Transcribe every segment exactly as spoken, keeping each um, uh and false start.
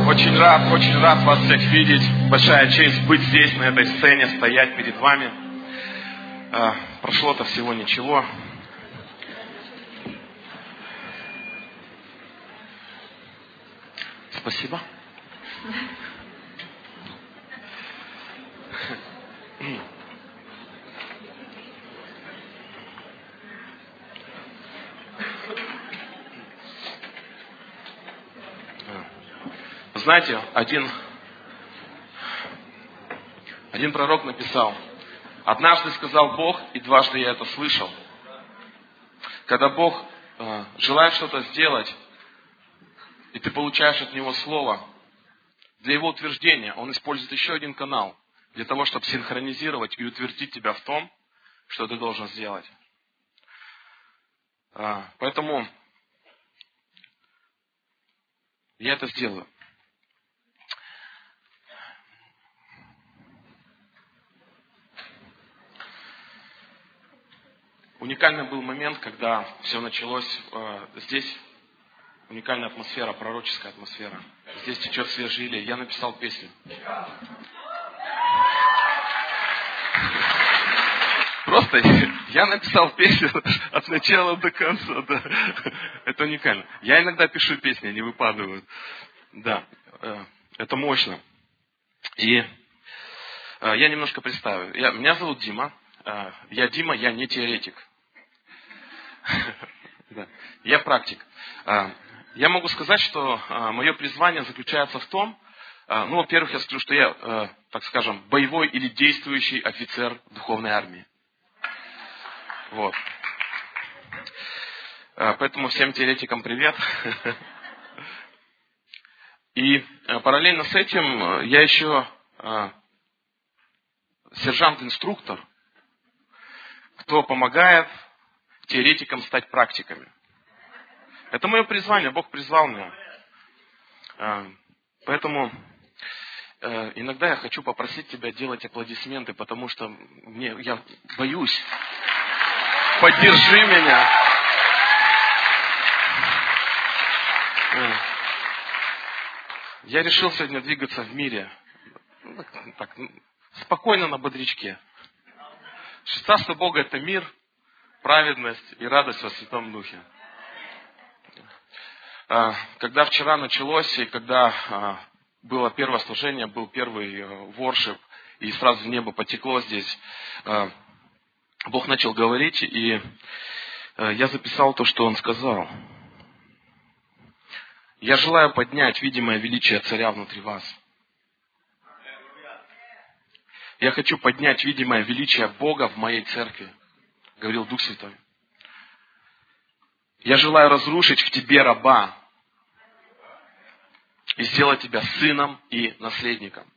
Очень рад, очень рад вас всех видеть. Большая честь быть здесь, на этой сцене, стоять перед вами. Прошло-то всего ничего. Спасибо. Знаете, один, один пророк написал: «Однажды сказал Бог, и дважды я это слышал». Когда Бог э, желает что-то сделать, и ты получаешь от Него слово, для Его утверждения Он использует еще один канал, для того, чтобы синхронизировать и утвердить тебя в том, что ты должен сделать. Э, поэтому я это сделаю. Уникальный был момент, когда все началось э, здесь. Уникальная атмосфера, пророческая атмосфера. Здесь течет свежий илей. Я написал песню. Просто я написал песню от начала до конца. Да. Это уникально. Я иногда пишу песни, они выпадают. Да, э, это мощно. И э, я немножко представлю. Я, меня зовут Дима. Э, я Дима, я не теоретик. Да. Я практик. Я могу сказать, что мое призвание заключается в том, ну, во-первых, я скажу, что я, так скажем, боевой или действующий офицер духовной армии. Вот. Поэтому всем теоретикам привет. И параллельно с этим я еще сержант-инструктор, кто помогает теоретикам стать практиками. Это мое призвание, Бог призвал меня. Поэтому иногда я хочу попросить тебя делать аплодисменты, потому что мне, я боюсь. Поддержи меня. Я решил сегодня двигаться в мире. Так, спокойно на бодрячке. Царство Бога — это мир, праведность и радость во Святом Духе. Когда вчера началось, и когда было первое служение, был первый воршип, и сразу в небо потекло здесь, Бог начал говорить, и я записал то, что Он сказал. «Я желаю поднять видимое величие Царя внутри вас. Я хочу поднять видимое величие Бога в моей церкви», — говорил Дух Святой. «Я желаю разрушить в тебе раба и сделать тебя сыном и наследником».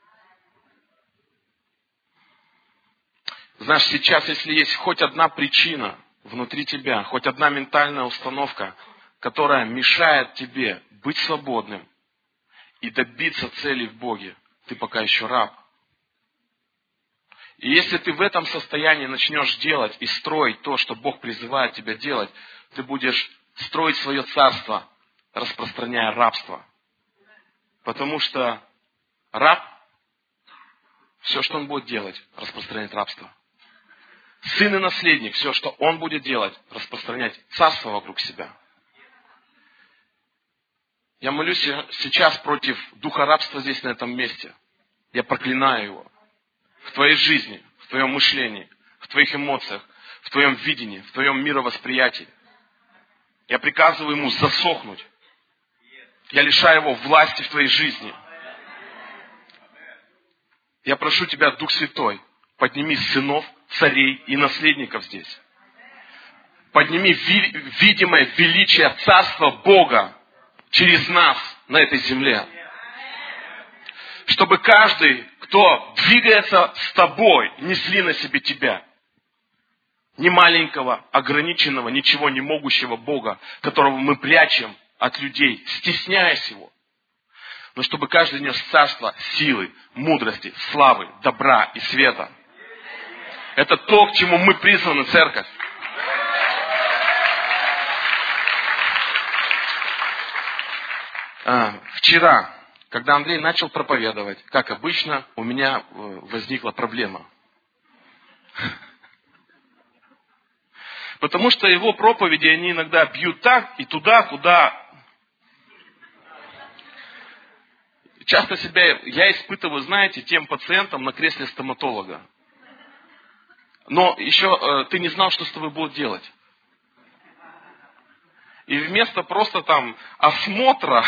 Знаешь, сейчас, если есть хоть одна причина внутри тебя, хоть одна ментальная установка, которая мешает тебе быть свободным и добиться цели в Боге, ты пока еще раб. И если ты в этом состоянии начнешь делать и строить то, что Бог призывает тебя делать, ты будешь строить свое царство, распространяя рабство. Потому что раб, все, что он будет делать, распространять рабство. Сын и наследник, все, что он будет делать, распространять царство вокруг себя. Я молюсь сейчас против духа рабства здесь, на этом месте. Я проклинаю его. В твоей жизни, в твоем мышлении, в твоих эмоциях, в твоем видении, в твоем мировосприятии. Я приказываю ему засохнуть. Я лишаю его власти в твоей жизни. Я прошу тебя, Дух Святой, подними сынов, царей и наследников здесь. Подними ви- видимое величие Царства Бога через нас на этой земле. Чтобы каждый, кто двигается с тобой, несли на себе тебя. Не маленького, ограниченного, ничего не могущего Бога, которого мы прячем от людей, стесняясь его. Но чтобы каждый нес царство силы, мудрости, славы, добра и света. Это то, к чему мы призваны, церковь. А, вчера Когда Андрей начал проповедовать, как обычно, у меня возникла проблема. Потому что его проповеди, они иногда бьют так и туда, куда... Часто себя я испытываю, знаете, тем пациентом на кресле стоматолога. Но еще э, ты не знал, что с тобой будут делать. И вместо просто там осмотра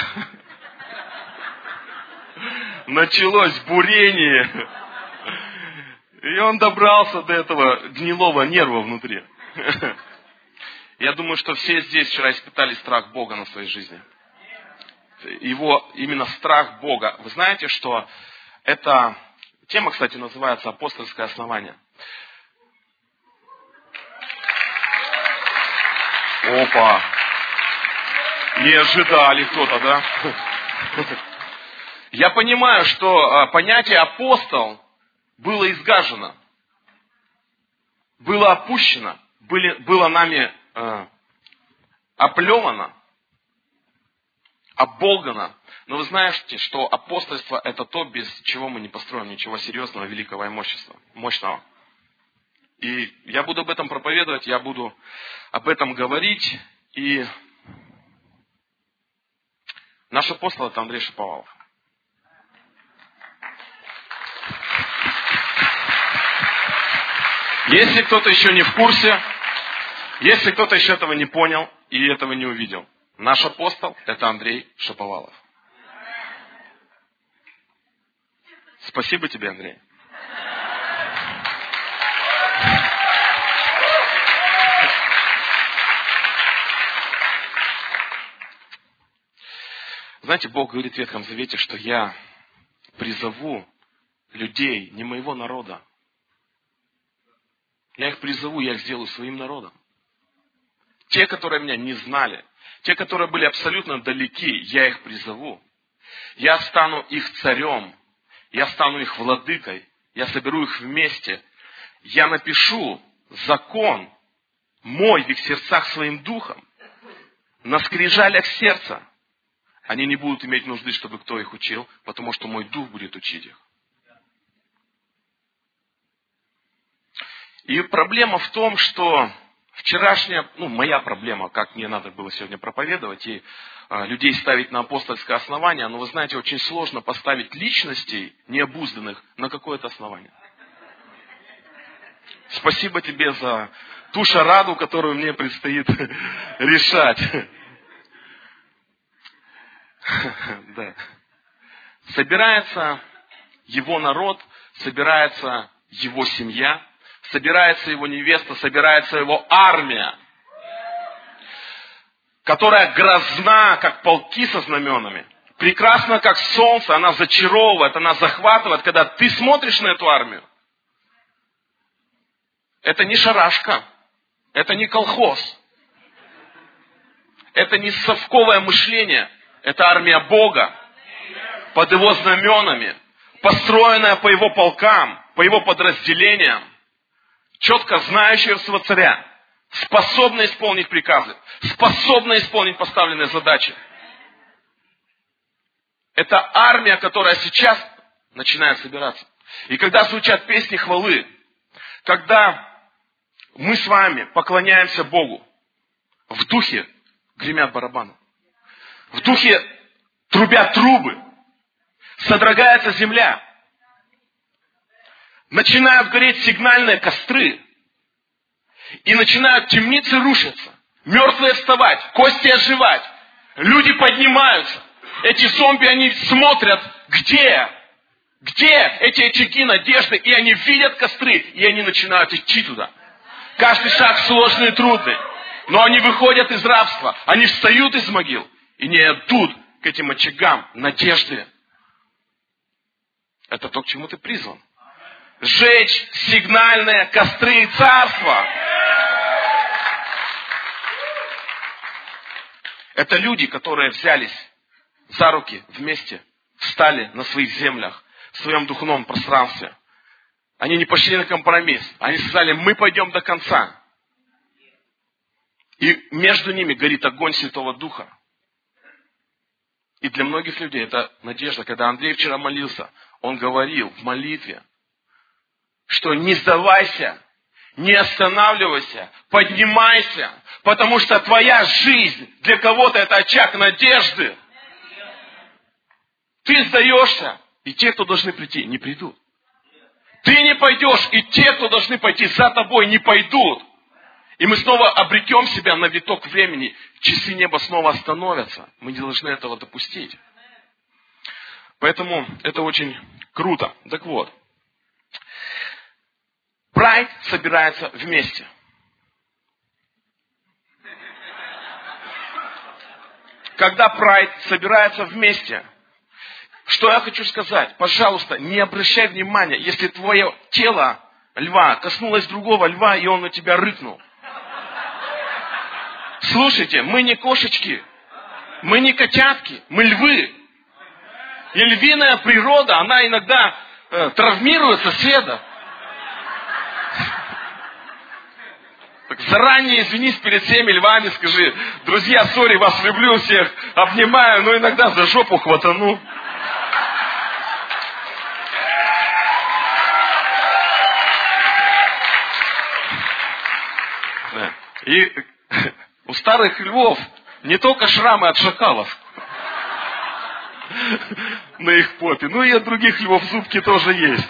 началось бурение. И он добрался до этого гнилого нерва внутри. Я думаю, что все здесь вчера испытали страх Бога на своей жизни. Его именно страх Бога. Вы знаете, что эта тема, кстати, называется апостольское основание. Опа! Не ожидали кто-то, да? Я понимаю, что понятие апостол было изгажено, было опущено, были, было нами э, оплевано, оболгано. Но вы знаете, что апостольство это то, без чего мы не построим ничего серьезного, великого и мощного. И я буду об этом проповедовать, я буду об этом говорить. И наш апостол это Андрей Шаповалов. Если кто-то еще не в курсе, если кто-то еще этого не понял и этого не увидел, наш апостол это Андрей Шаповалов. Спасибо тебе, Андрей. Знаете, Бог говорит в Ветхом Завете, что я призову людей не моего народа. Я их призову, я их сделаю своим народом. Те, которые меня не знали, те, которые были абсолютно далеки, я их призову. Я стану их царем, я стану их владыкой, я соберу их вместе. Я напишу закон мой в их сердцах своим духом, на скрижалях сердца. Они не будут иметь нужды, чтобы кто их учил, потому что мой дух будет учить их. И проблема в том, что вчерашняя, ну, моя проблема, как мне надо было сегодня проповедовать и а, людей ставить на апостольское основание, но вы знаете, очень сложно поставить личностей необузданных на какое-то основание. Спасибо тебе за ту шараду, которую мне предстоит решать. Да. Собирается его народ, собирается его семья, собирается его невеста, собирается его армия, которая грозна, как полки со знаменами, прекрасна, как солнце, она зачаровывает, она захватывает, когда ты смотришь на эту армию. Это не шарашка, это не колхоз, это не совковое мышление, это армия Бога, под его знаменами, построенная по его полкам, по его подразделениям, четко знающего своего царя, способна исполнить приказы, способна исполнить поставленные задачи. Это армия, которая сейчас начинает собираться. И когда звучат песни хвалы, когда мы с вами поклоняемся Богу, в духе гремят барабаны, в духе трубят трубы, содрогается земля, начинают гореть сигнальные костры, и начинают темницы рушиться, мертвые вставать, кости оживать, люди поднимаются, эти зомби, они смотрят, где, где эти очаги надежды, и они видят костры, и они начинают идти туда. Каждый шаг сложный и трудный, но они выходят из рабства, они встают из могил, и не идут к этим очагам надежды. Это то, к чему ты призван. Сжечь сигнальные костры царства. Это люди, которые взялись за руки вместе, встали на своих землях, в своем духовном пространстве. Они не пошли на компромисс. Они сказали, мы пойдем до конца. И между ними горит огонь Святого Духа. И для многих людей это надежда. Когда Андрей вчера молился, он говорил в молитве, что не сдавайся, не останавливайся, поднимайся, потому что твоя жизнь для кого-то это очаг надежды. Ты сдаешься, и те, кто должны прийти, не придут. Ты не пойдешь, и те, кто должны пойти за тобой, не пойдут. И мы снова обрекем себя на виток времени. Часы неба снова остановятся. Мы не должны этого допустить. Поэтому это очень круто. Так вот. Прайд собирается вместе. Когда прайд собирается вместе, что я хочу сказать? Пожалуйста, не обращай внимания, если твое тело льва коснулось другого льва, и он на тебя рыкнул. Слушайте, мы не кошечки, мы не котятки, мы львы. И львиная природа, она иногда э, травмирует соседа. Так заранее извинись перед всеми львами, скажи: друзья, сори, вас люблю всех, обнимаю, но иногда за жопу хватану. Да. И у старых львов не только шрамы от шакалов на их попе, но и от других львов зубки тоже есть.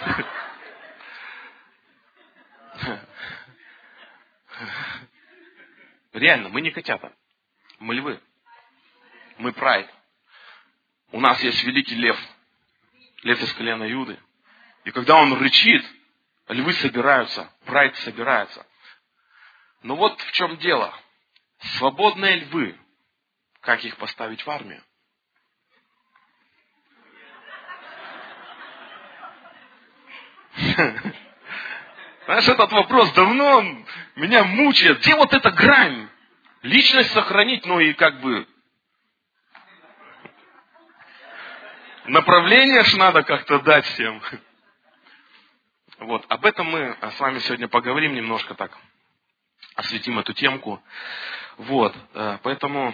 Реально, мы не котята, мы львы, мы прайд. У нас есть великий лев, лев из колена Иуды. И когда он рычит, львы собираются, прайд собирается. Но вот в чем дело. Свободные львы, как их поставить в армию? Знаешь, этот вопрос давно меня мучает. Где вот эта грань? Личность сохранить, ну и как бы направление ж надо как-то дать всем. Вот, об этом мы с вами сегодня поговорим немножко так. Осветим эту темку. Вот, поэтому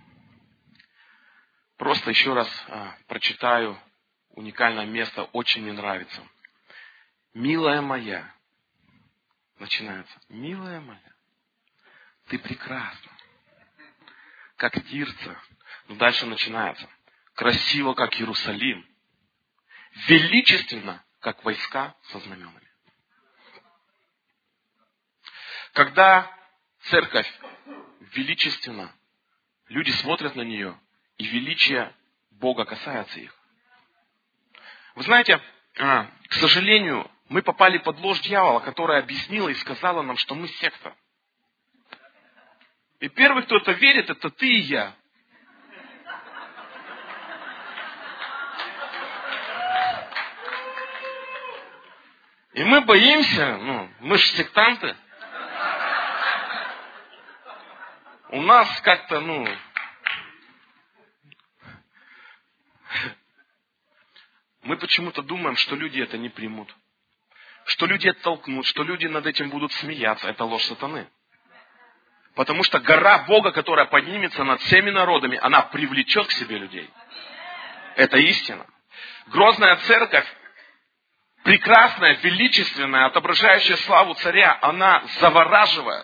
просто еще раз прочитаю уникальное место, очень мне нравится. Милая моя, начинается, милая моя, ты прекрасна, как Тирца. Но дальше начинается, красиво, как Иерусалим, величественно, как войска со знаменами. Когда церковь величественна, люди смотрят на нее, и величие Бога касается их. Вы знаете, к сожалению, мы попали под ложь дьявола, которая объяснила и сказала нам, что мы секта. И первый, кто это верит, это ты и я. И мы боимся, ну, мы же сектанты. У нас как-то, ну, мы почему-то думаем, что люди это не примут. Что люди оттолкнут, что люди над этим будут смеяться. Это ложь сатаны. Потому что гора Бога, которая поднимется над всеми народами, она привлечет к себе людей. Это истина. Грозная церковь, прекрасная, величественная, отображающая славу царя, она завораживает.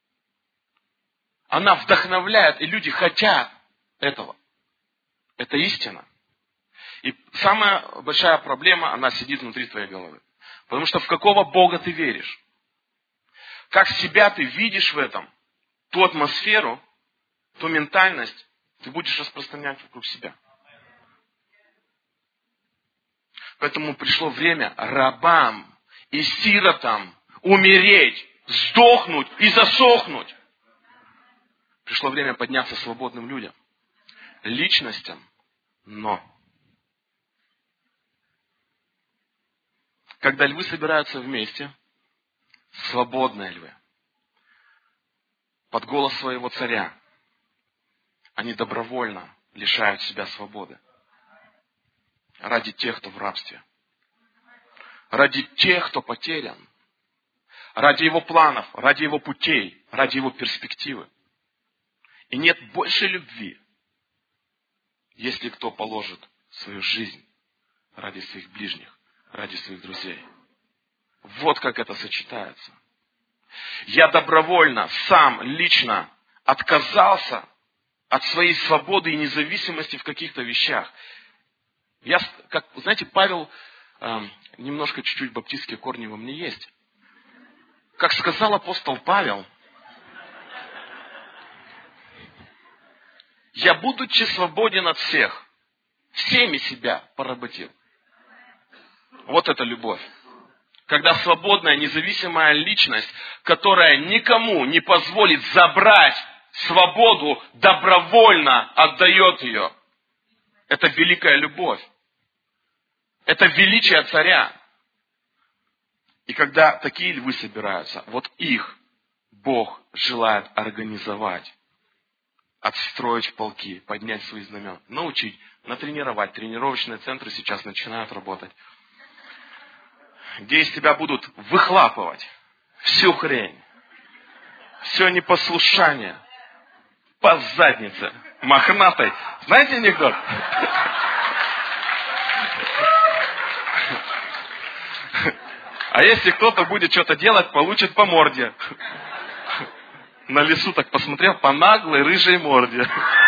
Она вдохновляет, и люди хотят этого. Это истина. И самая большая проблема, она сидит внутри твоей головы. Потому что в какого Бога ты веришь? Как себя ты видишь в этом? Ту атмосферу, ту ментальность ты будешь распространять вокруг себя. Поэтому пришло время рабам и сиротам умереть, сдохнуть и засохнуть. Пришло время подняться свободным людям, личностям, но когда львы собираются вместе, свободные львы, под голос своего царя, они добровольно лишают себя свободы. Ради тех, кто в рабстве. Ради тех, кто потерян. Ради его планов, ради его путей, ради его перспективы. И нет больше любви, если кто положит свою жизнь ради своих ближних, ради своих друзей. Вот как это сочетается. Я добровольно, сам, лично отказался от своей свободы и независимости в каких-то вещах. Я, как, знаете, Павел, э, немножко чуть-чуть баптистские корни во мне есть. Как сказал апостол Павел, я, будучи свободен от всех, всеми себя поработил. Вот это любовь. Когда свободная, независимая личность, которая никому не позволит забрать свободу, добровольно отдает ее. Это великая любовь. Это величие царя. И когда такие львы собираются, вот их Бог желает организовать, отстроить в полки, поднять свои знамена, научить, натренировать. Тренировочные центры сейчас начинают работать. Где из тебя будут выхлапывать всю хрень, все непослушание по заднице мохнатой. Знаете анекдот? А если кто-то будет что-то делать, получит по морде. На лесу так посмотрел, по наглой рыжей морде.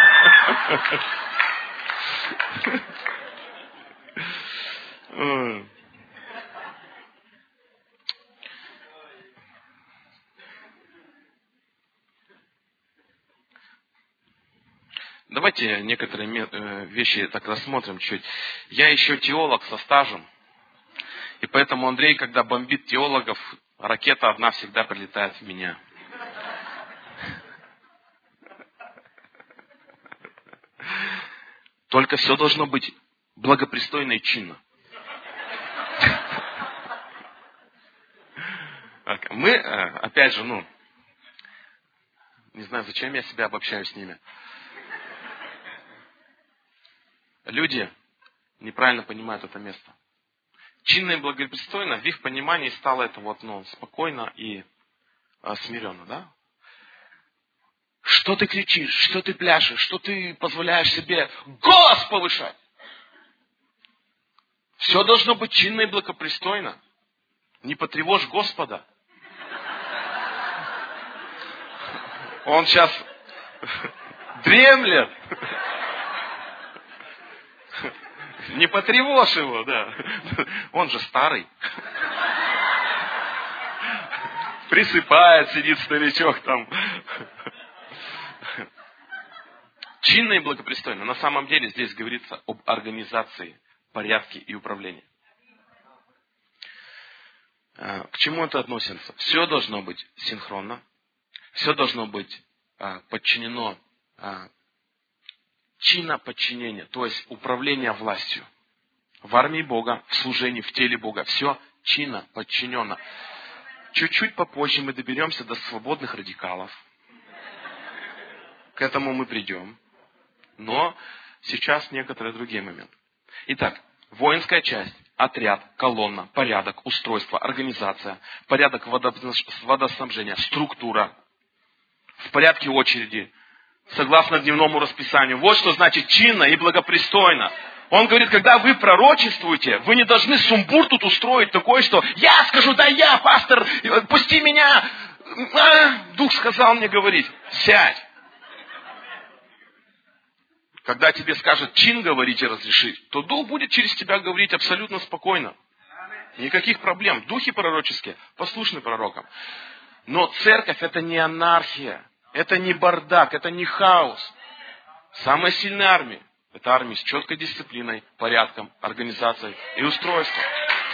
Давайте некоторые вещи так рассмотрим чуть. Я еще теолог со стажем. И поэтому Андрей, когда бомбит теологов, ракета одна всегда прилетает в меня. Только все должно быть благопристойно и чинно. Мы, опять же, ну, не знаю, зачем я себя обобщаю с ними. Люди неправильно понимают это место. Чинно и благопристойно, в их понимании стало это вот, ну, спокойно и а, смиренно, да? Что ты кричишь, что ты пляшешь, что ты позволяешь себе голос повышать? Все должно быть чинно и благопристойно. Не потревожь Господа. Он сейчас дремлет. Не потревожь его, да. Он же старый. Присыпает, сидит старичок там. Чинно и благопристойно. На самом деле здесь говорится об организации, порядке и управлении. К чему это относится? Все должно быть синхронно. Все должно быть подчинено чинно подчинения, то есть управление властью. В армии Бога, в служении, в теле Бога. Все чинно подчинено. Чуть-чуть попозже мы доберемся до свободных радикалов. К этому мы придем. Но сейчас некоторые другие моменты. Итак, воинская часть, отряд, колонна, порядок, устройство, организация, порядок водоснабжения, структура. В порядке очереди, согласно дневному расписанию. Вот что значит чинно и благопристойно. Он говорит, когда вы пророчествуете, вы не должны сумбур тут устроить такой, что я скажу, да я, пастор, пусти меня. А, Дух сказал мне говорить. Сядь. Когда тебе скажет чин говорить и разрешить, то Дух будет через тебя говорить абсолютно спокойно. Никаких проблем. Духи пророческие послушны пророкам. Но церковь это не анархия. Это не бардак, это не хаос. Самая сильная армия – это армия с четкой дисциплиной, порядком, организацией и устройством.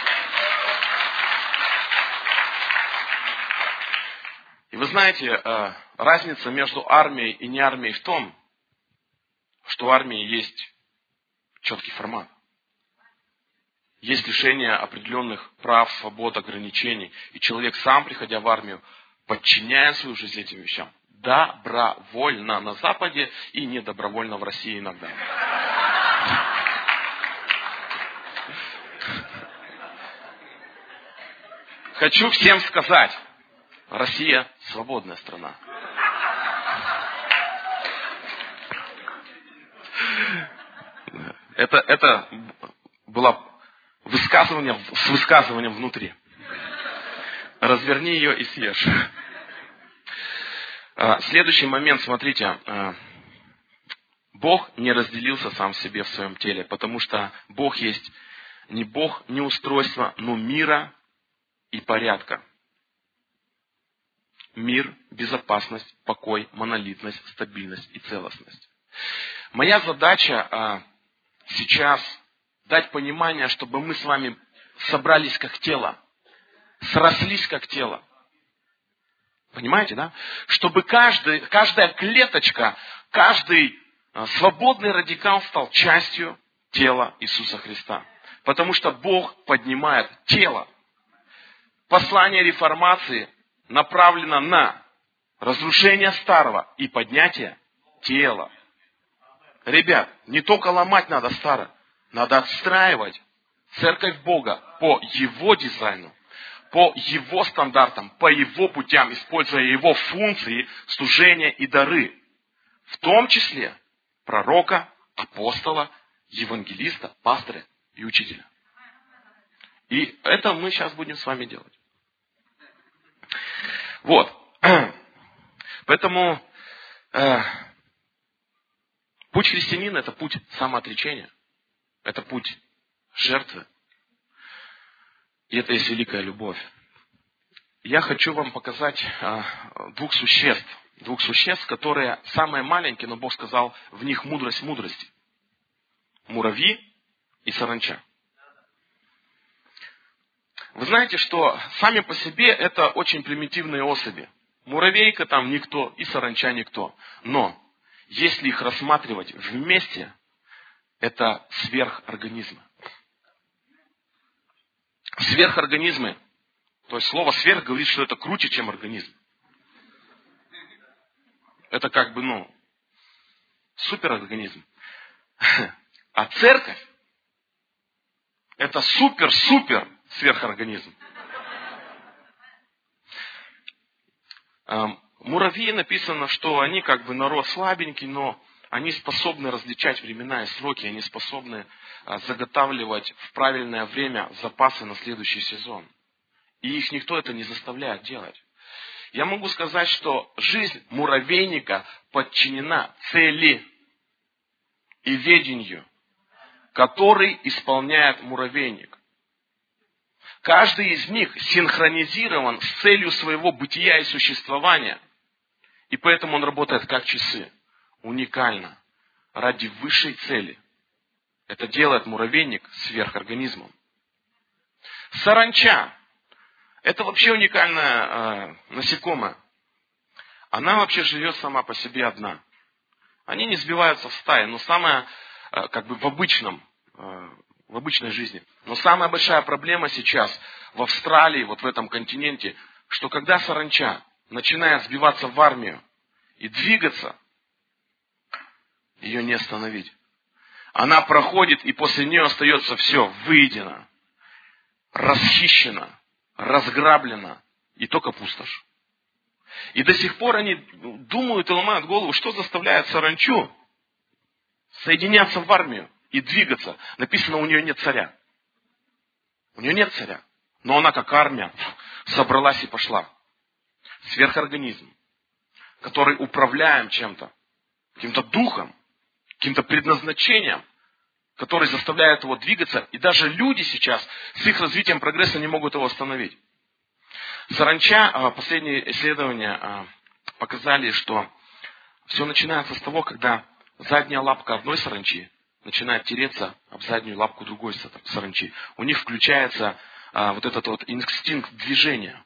И вы знаете, разница между армией и не армией в том, что в армии есть четкий формат. Есть лишение определенных прав, свобод, ограничений. И человек сам, приходя в армию, подчиняя свою жизнь этим вещам. Добровольно на Западе и недобровольно в России иногда. Хочу всем сказать, Россия свободная страна. Это, это было высказывание с высказыванием внутри. Разверни ее и съешь. Следующий момент, смотрите. Бог не разделился сам в себе в своем теле, потому что Бог есть не Бог неустройства, но мира и порядка. Мир, безопасность, покой, монолитность, стабильность и целостность. Моя задача а, сейчас дать понимание, чтобы мы с вами собрались как тело, срослись как тело. Понимаете, да? Чтобы каждый, каждая клеточка, каждый а, свободный радикал стал частью тела Иисуса Христа. Потому что Бог поднимает тело. Послание реформации направлено на разрушение старого и поднятие тела. Ребят, не только ломать надо старое, надо отстраивать церковь Бога по Его дизайну, по Его стандартам, по Его путям, используя Его функции, служения и дары. В том числе пророка, апостола, евангелиста, пастыря и учителя. И это мы сейчас будем с вами делать. Вот. Поэтому э, путь христианина – это путь самоотречения. Это путь жертвы. И это есть великая любовь. Я хочу вам показать э, двух существ. Двух существ, которые самые маленькие, но Бог сказал, в них мудрость мудрости. Муравьи и саранча. Вы знаете, что сами по себе это очень примитивные особи. Муравейка там никто и саранча никто. Но если их рассматривать вместе, это сверхорганизмы. Сверхорганизмы, то есть слово сверх говорит, что это круче, чем организм. Это как бы, ну, суперорганизм. А церковь это супер-супер сверхорганизм. Муравьи написано, что они как бы народ слабенький, но они способны различать времена и сроки, они способны заготавливать в правильное время запасы на следующий сезон. И их никто это не заставляет делать. Я могу сказать, что жизнь муравейника подчинена цели и ведению, который исполняет муравейник. Каждый из них синхронизирован с целью своего бытия и существования. И поэтому он работает как часы. Уникально. Ради высшей цели. Это делает муравейник сверхорганизмом. Саранча. Это вообще уникальное э, насекомое. Она вообще живет сама по себе одна. Они не сбиваются в стаи, но самое, э, как бы в обычном, э, в обычной жизни. Но самая большая проблема сейчас в Австралии, вот в этом континенте, что когда саранча начинает сбиваться в армию и двигаться, ее не остановить. Она проходит, и после нее остается все выедено, расхищено, разграблено, и только пустошь. И до сих пор они думают и ломают голову, что заставляет саранчу соединяться в армию и двигаться. Написано, у нее нет царя. У нее нет царя. Но она, как армия, собралась и пошла. Сверхорганизм, который управляем чем-то, каким-то духом, каким-то предназначением, который заставляет его двигаться. И даже люди сейчас с их развитием прогресса не могут его остановить. Саранча, последние исследования показали, что все начинается с того, когда задняя лапка одной саранчи начинает тереться об заднюю лапку другой саранчи. У них включается а, вот этот вот инстинкт движения.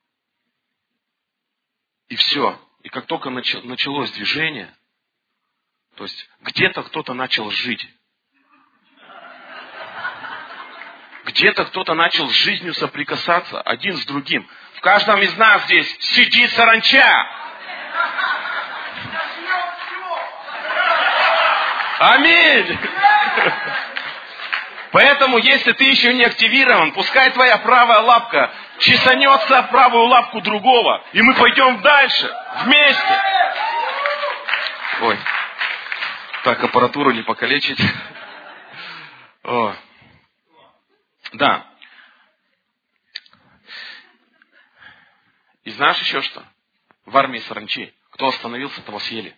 И все. И как только началось движение, то есть где-то кто-то начал жить. Где-то кто-то начал с жизнью соприкасаться один с другим. В каждом из нас здесь сидит саранча. Аминь. Поэтому, если ты еще не активирован, пускай твоя правая лапка чесанется об правую лапку другого, и мы пойдем дальше, вместе. Ой, так аппаратуру не покалечить. О. Да. И знаешь еще что? В армии саранчи. Кто остановился, того съели.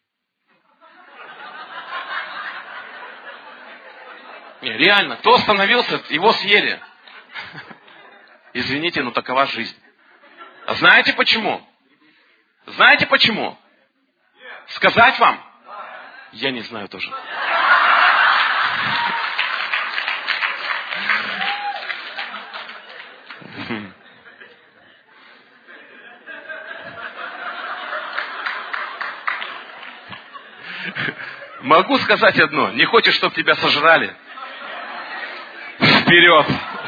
Не, реально, кто остановился, его съели. Извините, но такова жизнь. А знаете почему? Знаете почему? Сказать вам? Я не знаю тоже. Могу сказать одно. Не хочешь, чтобы тебя сожрали? Вперед!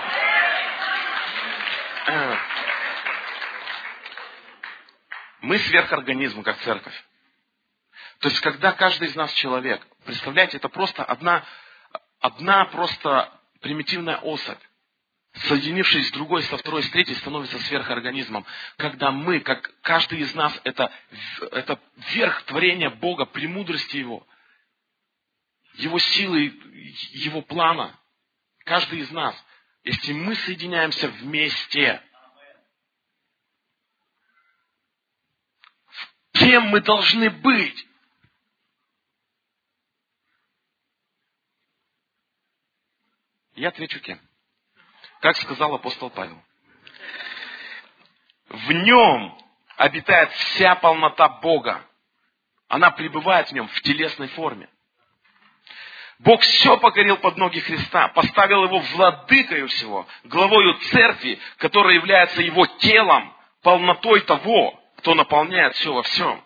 Мы сверхорганизм, как церковь. То есть, когда каждый из нас человек, представляете, это просто одна, одна просто примитивная особь, соединившись с другой, со второй, с третьей, становится сверхорганизмом. Когда мы, как каждый из нас, это, это верх творения Бога, премудрости Его, Его силы, Его плана. Каждый из нас, если мы соединяемся вместе, кем мы должны быть? Я отвечу кем. Как сказал апостол Павел. В нем обитает вся полнота Бога. Она пребывает в нем в телесной форме. Бог все покорил под ноги Христа, поставил его владыкою всего, главою церкви, которая является его телом, полнотой того, кто наполняет все во всем.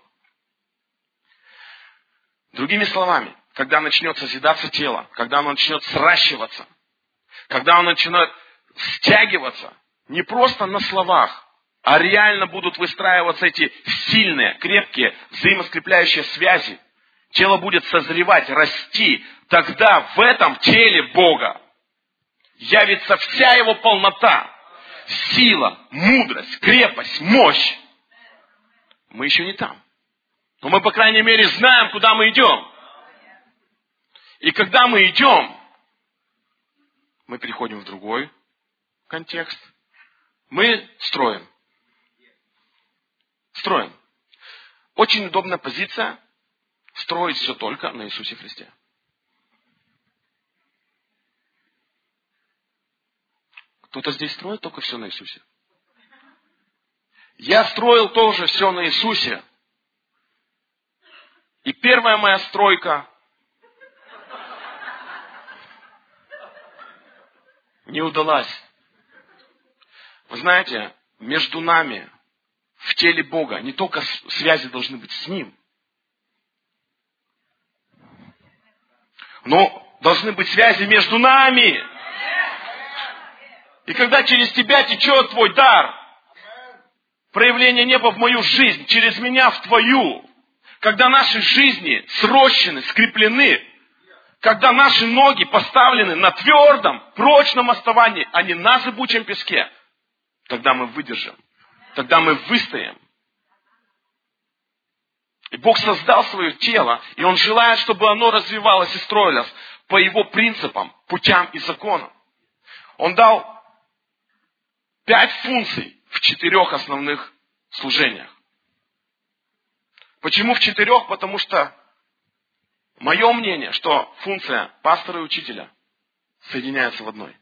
Другими словами, когда начнет созидаться тело, когда оно начнет сращиваться, когда оно начнет стягиваться, не просто на словах, а реально будут выстраиваться эти сильные, крепкие, взаимоскрепляющие связи, тело будет созревать, расти, тогда в этом теле Бога явится вся его полнота, сила, мудрость, крепость, мощь. Мы еще не там. Но мы, по крайней мере, знаем, куда мы идем. И когда мы идем, мы переходим в другой контекст. Мы строим. Строим. Очень удобная позиция строить все только на Иисусе Христе. Кто-то здесь строит только все на Иисусе. Я строил тоже все на Иисусе. И первая моя стройка не удалась. Вы знаете, между нами, в теле Бога, не только связи должны быть с Ним, но должны быть связи между нами. И когда через тебя течет твой дар, проявление неба в мою жизнь, через меня в твою, когда наши жизни срощены, скреплены, когда наши ноги поставлены на твердом, прочном основании, а не на зыбучем песке, тогда мы выдержим, тогда мы выстоим. И Бог создал свое тело, и Он желает, чтобы оно развивалось и строилось по Его принципам, путям и законам. Он дал пять функций в четырех основных служениях. Почему в четырех? Потому что мое мнение, что функция пастора и учителя соединяются в одной.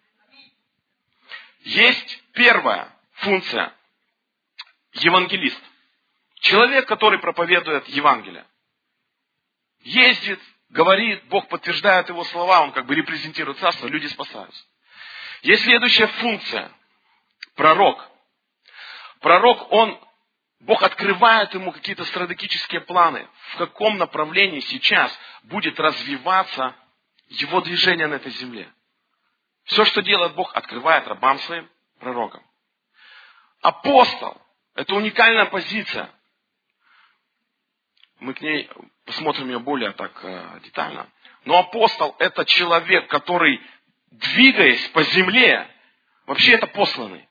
Есть первая функция – евангелист. Человек, который проповедует Евангелие. Ездит, говорит, Бог подтверждает его слова, он как бы репрезентирует царство, люди спасаются. Есть следующая функция – пророк. Пророк, он, Бог открывает ему какие-то стратегические планы, в каком направлении сейчас будет развиваться его движение на этой земле. Все, что делает Бог, открывает рабам своим, пророкам. Апостол – это уникальная позиция. Мы к ней посмотрим ее более так э, детально. Но апостол – это человек, который, двигаясь по земле, вообще это посланный.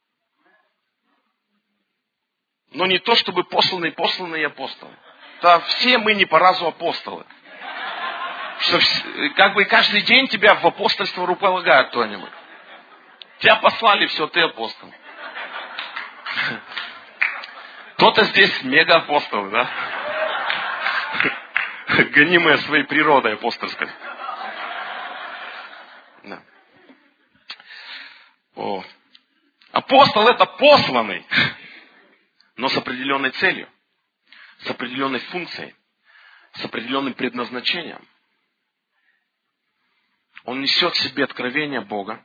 Но не то, чтобы посланные, посланные апостолы. Да все мы не по разу апостолы. Что как бы каждый день тебя в апостольство руполагают кто-нибудь. Тебя послали, все, ты апостол. Кто-то здесь мега-апостол, да? Гонимые своей природой апостольской. Да. О. Апостол это посланный, но с определенной целью, с определенной функцией, с определенным предназначением. Он несет в себе откровение Бога.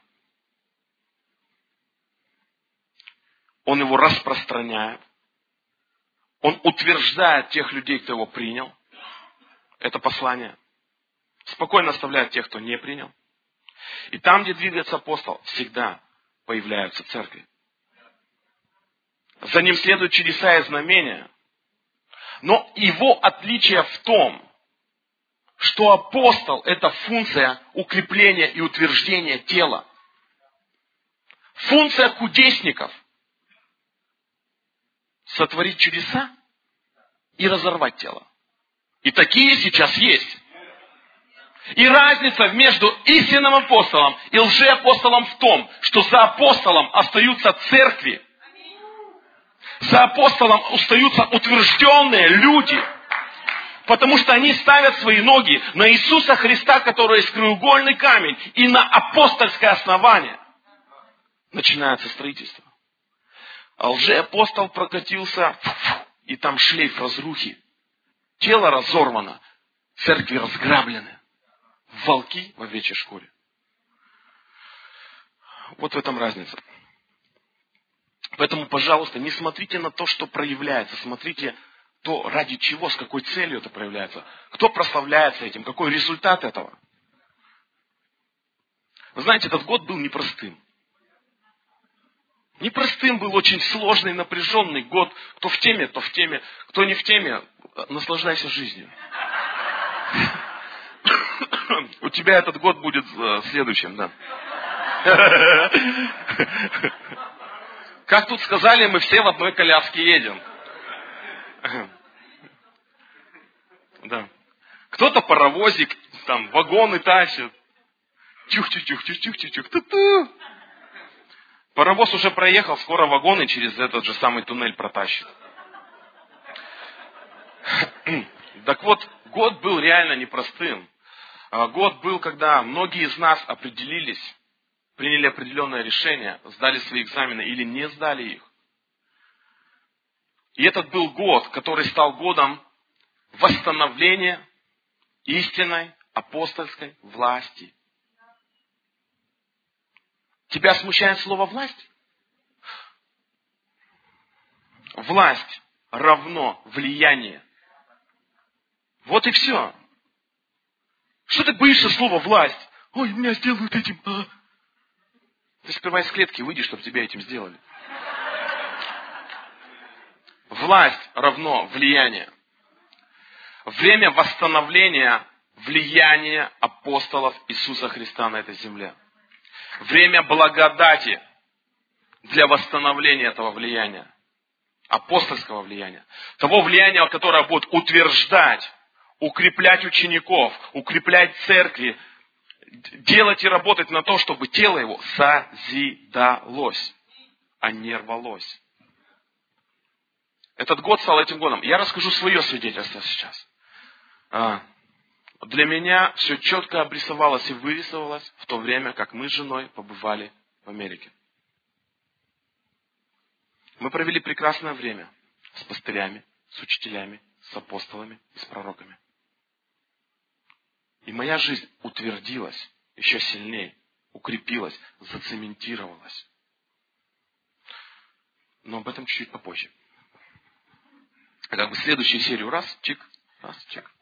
Он его распространяет. Он утверждает тех людей, кто его принял. Это послание. Спокойно оставляет тех, кто не принял. И там, где двигается апостол, всегда появляются церкви. За ним следуют чудеса и знамения. Но его отличие в том, что апостол – это функция укрепления и утверждения тела. Функция кудесников – сотворить чудеса и разорвать тело. И такие сейчас есть. И разница между истинным апостолом и лжеапостолом в том, что за апостолом остаются церкви. За апостолом остаются утвержденные люди. Потому что они ставят свои ноги на Иисуса Христа, который есть краеугольный камень, и на апостольское основание. Начинается строительство. А лжеапостол прокатился, и там шлейф разрухи. Тело разорвано, церкви разграблены. Волки в овечьей шкуре. Вот в этом разница. Поэтому, пожалуйста, не смотрите на то, что проявляется. Смотрите то, ради чего, с какой целью это проявляется. Кто прославляется этим, какой результат этого. Вы знаете, этот год был непростым. Непростым был, очень сложный, напряженный год. Кто в теме, то в теме. Кто не в теме, наслаждайся жизнью. У тебя этот год будет следующим, да. Как тут сказали, мы все в одной коляске едем. Да. Кто-то паровозик, там, вагоны тащит. Тюх-тюх-тюх-тюх-тюх-тюх-тюх. Паровоз уже проехал, скоро вагоны через этот же самый туннель протащит. Так вот, год был реально непростым. Год был, когда многие из нас определились, приняли определенное решение, сдали свои экзамены или не сдали их. И этот был год, который стал годом восстановления истинной апостольской власти. Тебя смущает слово «власть»? Власть равно влияние. Вот и все. Что ты боишься слова «власть»? Ой, меня сделают этим. А? Ты сперва из клетки выйди, чтобы тебя этим сделали. Власть равно влияние. Время восстановления влияния апостолов Иисуса Христа на этой земле. Время благодати для восстановления этого влияния. Апостольского влияния. Того влияния, которое будет утверждать, укреплять учеников, укреплять церкви, делать и работать на то, чтобы тело его созидалось, а не рвалось. Этот год стал этим годом. Я расскажу свое свидетельство сейчас. Для меня все четко обрисовалось и вырисовалось в то время, как мы с женой побывали в Америке. Мы провели прекрасное время с пастырями, с учителями, с апостолами и с пророками. И моя жизнь утвердилась еще сильнее, укрепилась, зацементировалась. Но об этом чуть-чуть попозже. А как бы следующую серию раз, чик, раз, чик.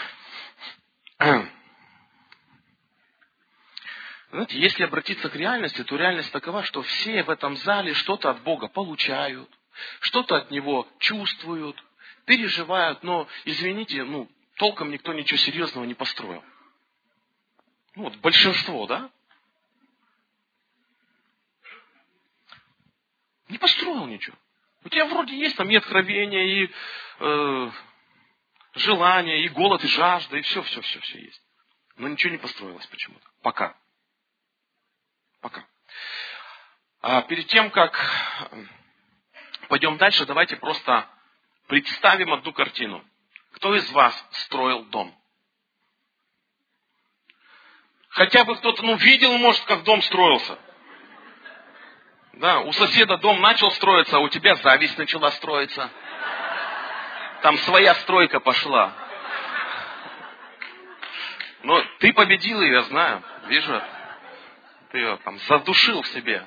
Знаете, если обратиться к реальности, то реальность такова, что все в этом зале что-то от Бога получают, что-то от Него чувствуют, переживают, но, извините, ну, толком никто ничего серьезного не построил. Ну, вот большинство, да? Не построил ничего. У тебя вроде есть там и откровение, и э, желание, и голод, и жажда, и все, все, все, все есть. Но ничего не построилось почему-то. Пока. Пока. А перед тем, как пойдем дальше, давайте просто представим одну картину. Кто из вас строил дом? Хотя бы кто-то, ну, видел, может, как дом строился. Да, у соседа дом начал строиться, а у тебя зависть начала строиться. Там своя стройка пошла. Но ты победил ее, я знаю. Вижу, ты ее там задушил в себе.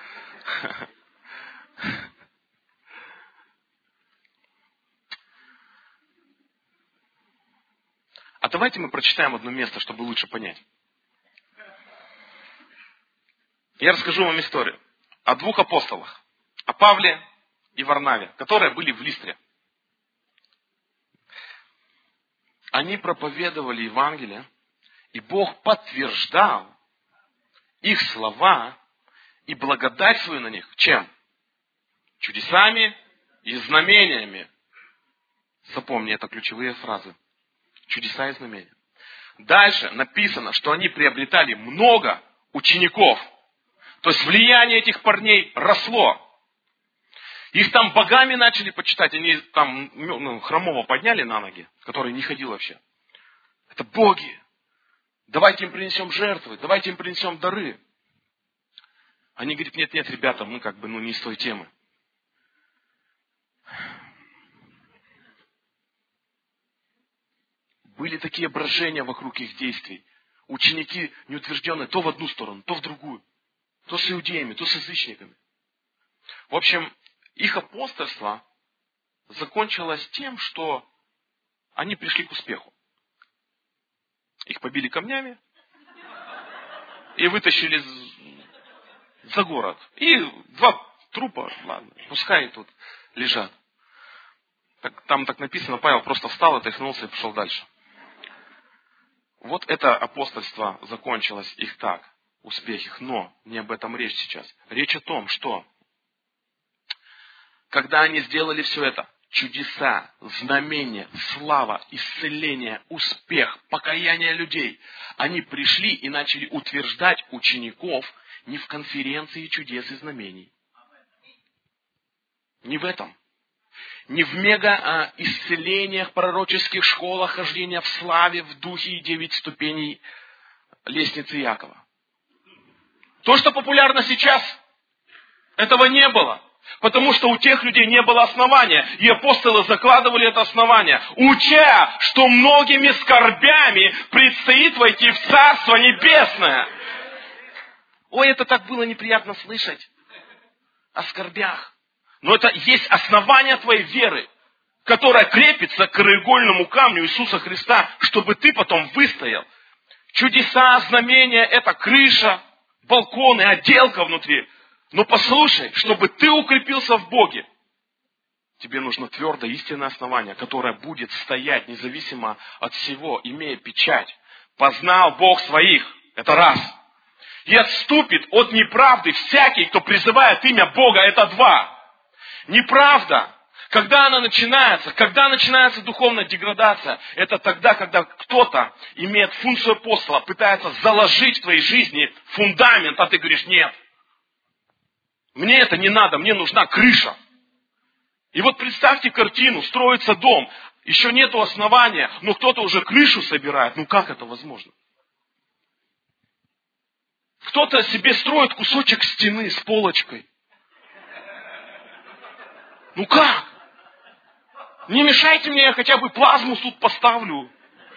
А давайте мы прочитаем одно место, чтобы лучше понять. Я расскажу вам историю о двух апостолах. О Павле и Варнаве, которые были в Листре. Они проповедовали Евангелие, и Бог подтверждал их слова и благодать свою на них. Чем? Чудесами и знамениями. Запомни, это ключевые фразы. Чудеса и знамения. Дальше написано, что они приобретали много учеников. То есть влияние этих парней росло. Их там богами начали почитать. Они там ну, хромого подняли на ноги, который не ходил вообще. Это боги. Давайте им принесем жертвы, давайте им принесем дары. Они говорят, нет, нет, ребята, мы как бы ну, не с той темы. Были такие брожения вокруг их действий. Ученики неутвержденные то в одну сторону, то в другую. То с иудеями, то с язычниками. В общем, их апостольство закончилось тем, что они пришли к успеху. Их побили камнями и вытащили за город. И два трупа, ладно, пускай тут лежат. Так, там так написано, Павел просто встал, отряхнулся и пошел дальше. Вот это апостольство закончилось их так. Успех их, но не об этом речь сейчас. Речь о том, что когда они сделали все это, чудеса, знамения, слава, исцеление, успех, покаяние людей, они пришли и начали утверждать учеников не в конференции чудес и знамений. Не в этом. Не в мега исцелениях, пророческих школах, хождения в славе, в духе и девять ступеней лестницы Якова. То, что популярно сейчас, этого не было. Потому что у тех людей не было основания. И апостолы закладывали это основание, уча, что многими скорбями предстоит войти в Царство Небесное. Ой, это так было неприятно слышать. О скорбях. Но это есть основание твоей веры, которая крепится к краеугольному камню Иисуса Христа, чтобы ты потом выстоял. Чудеса, знамения, это крыша, балконы, отделка внутри. Но послушай, чтобы ты укрепился в Боге, тебе нужно твердое истинное основание, которое будет стоять независимо от всего, имея печать. Познал Бог своих. Это раз. И отступит от неправды всякий, кто призывает имя Бога. Это два. Неправда, когда она начинается, когда начинается духовная деградация, это тогда, когда кто-то имеет функцию апостола, пытается заложить в твоей жизни фундамент, а ты говоришь, нет, мне это не надо, мне нужна крыша. И вот представьте картину, строится дом, еще нету основания, но кто-то уже крышу собирает. Ну как это возможно? Кто-то себе строит кусочек стены с полочкой. Ну как? Не мешайте мне, я хотя бы плазму тут поставлю.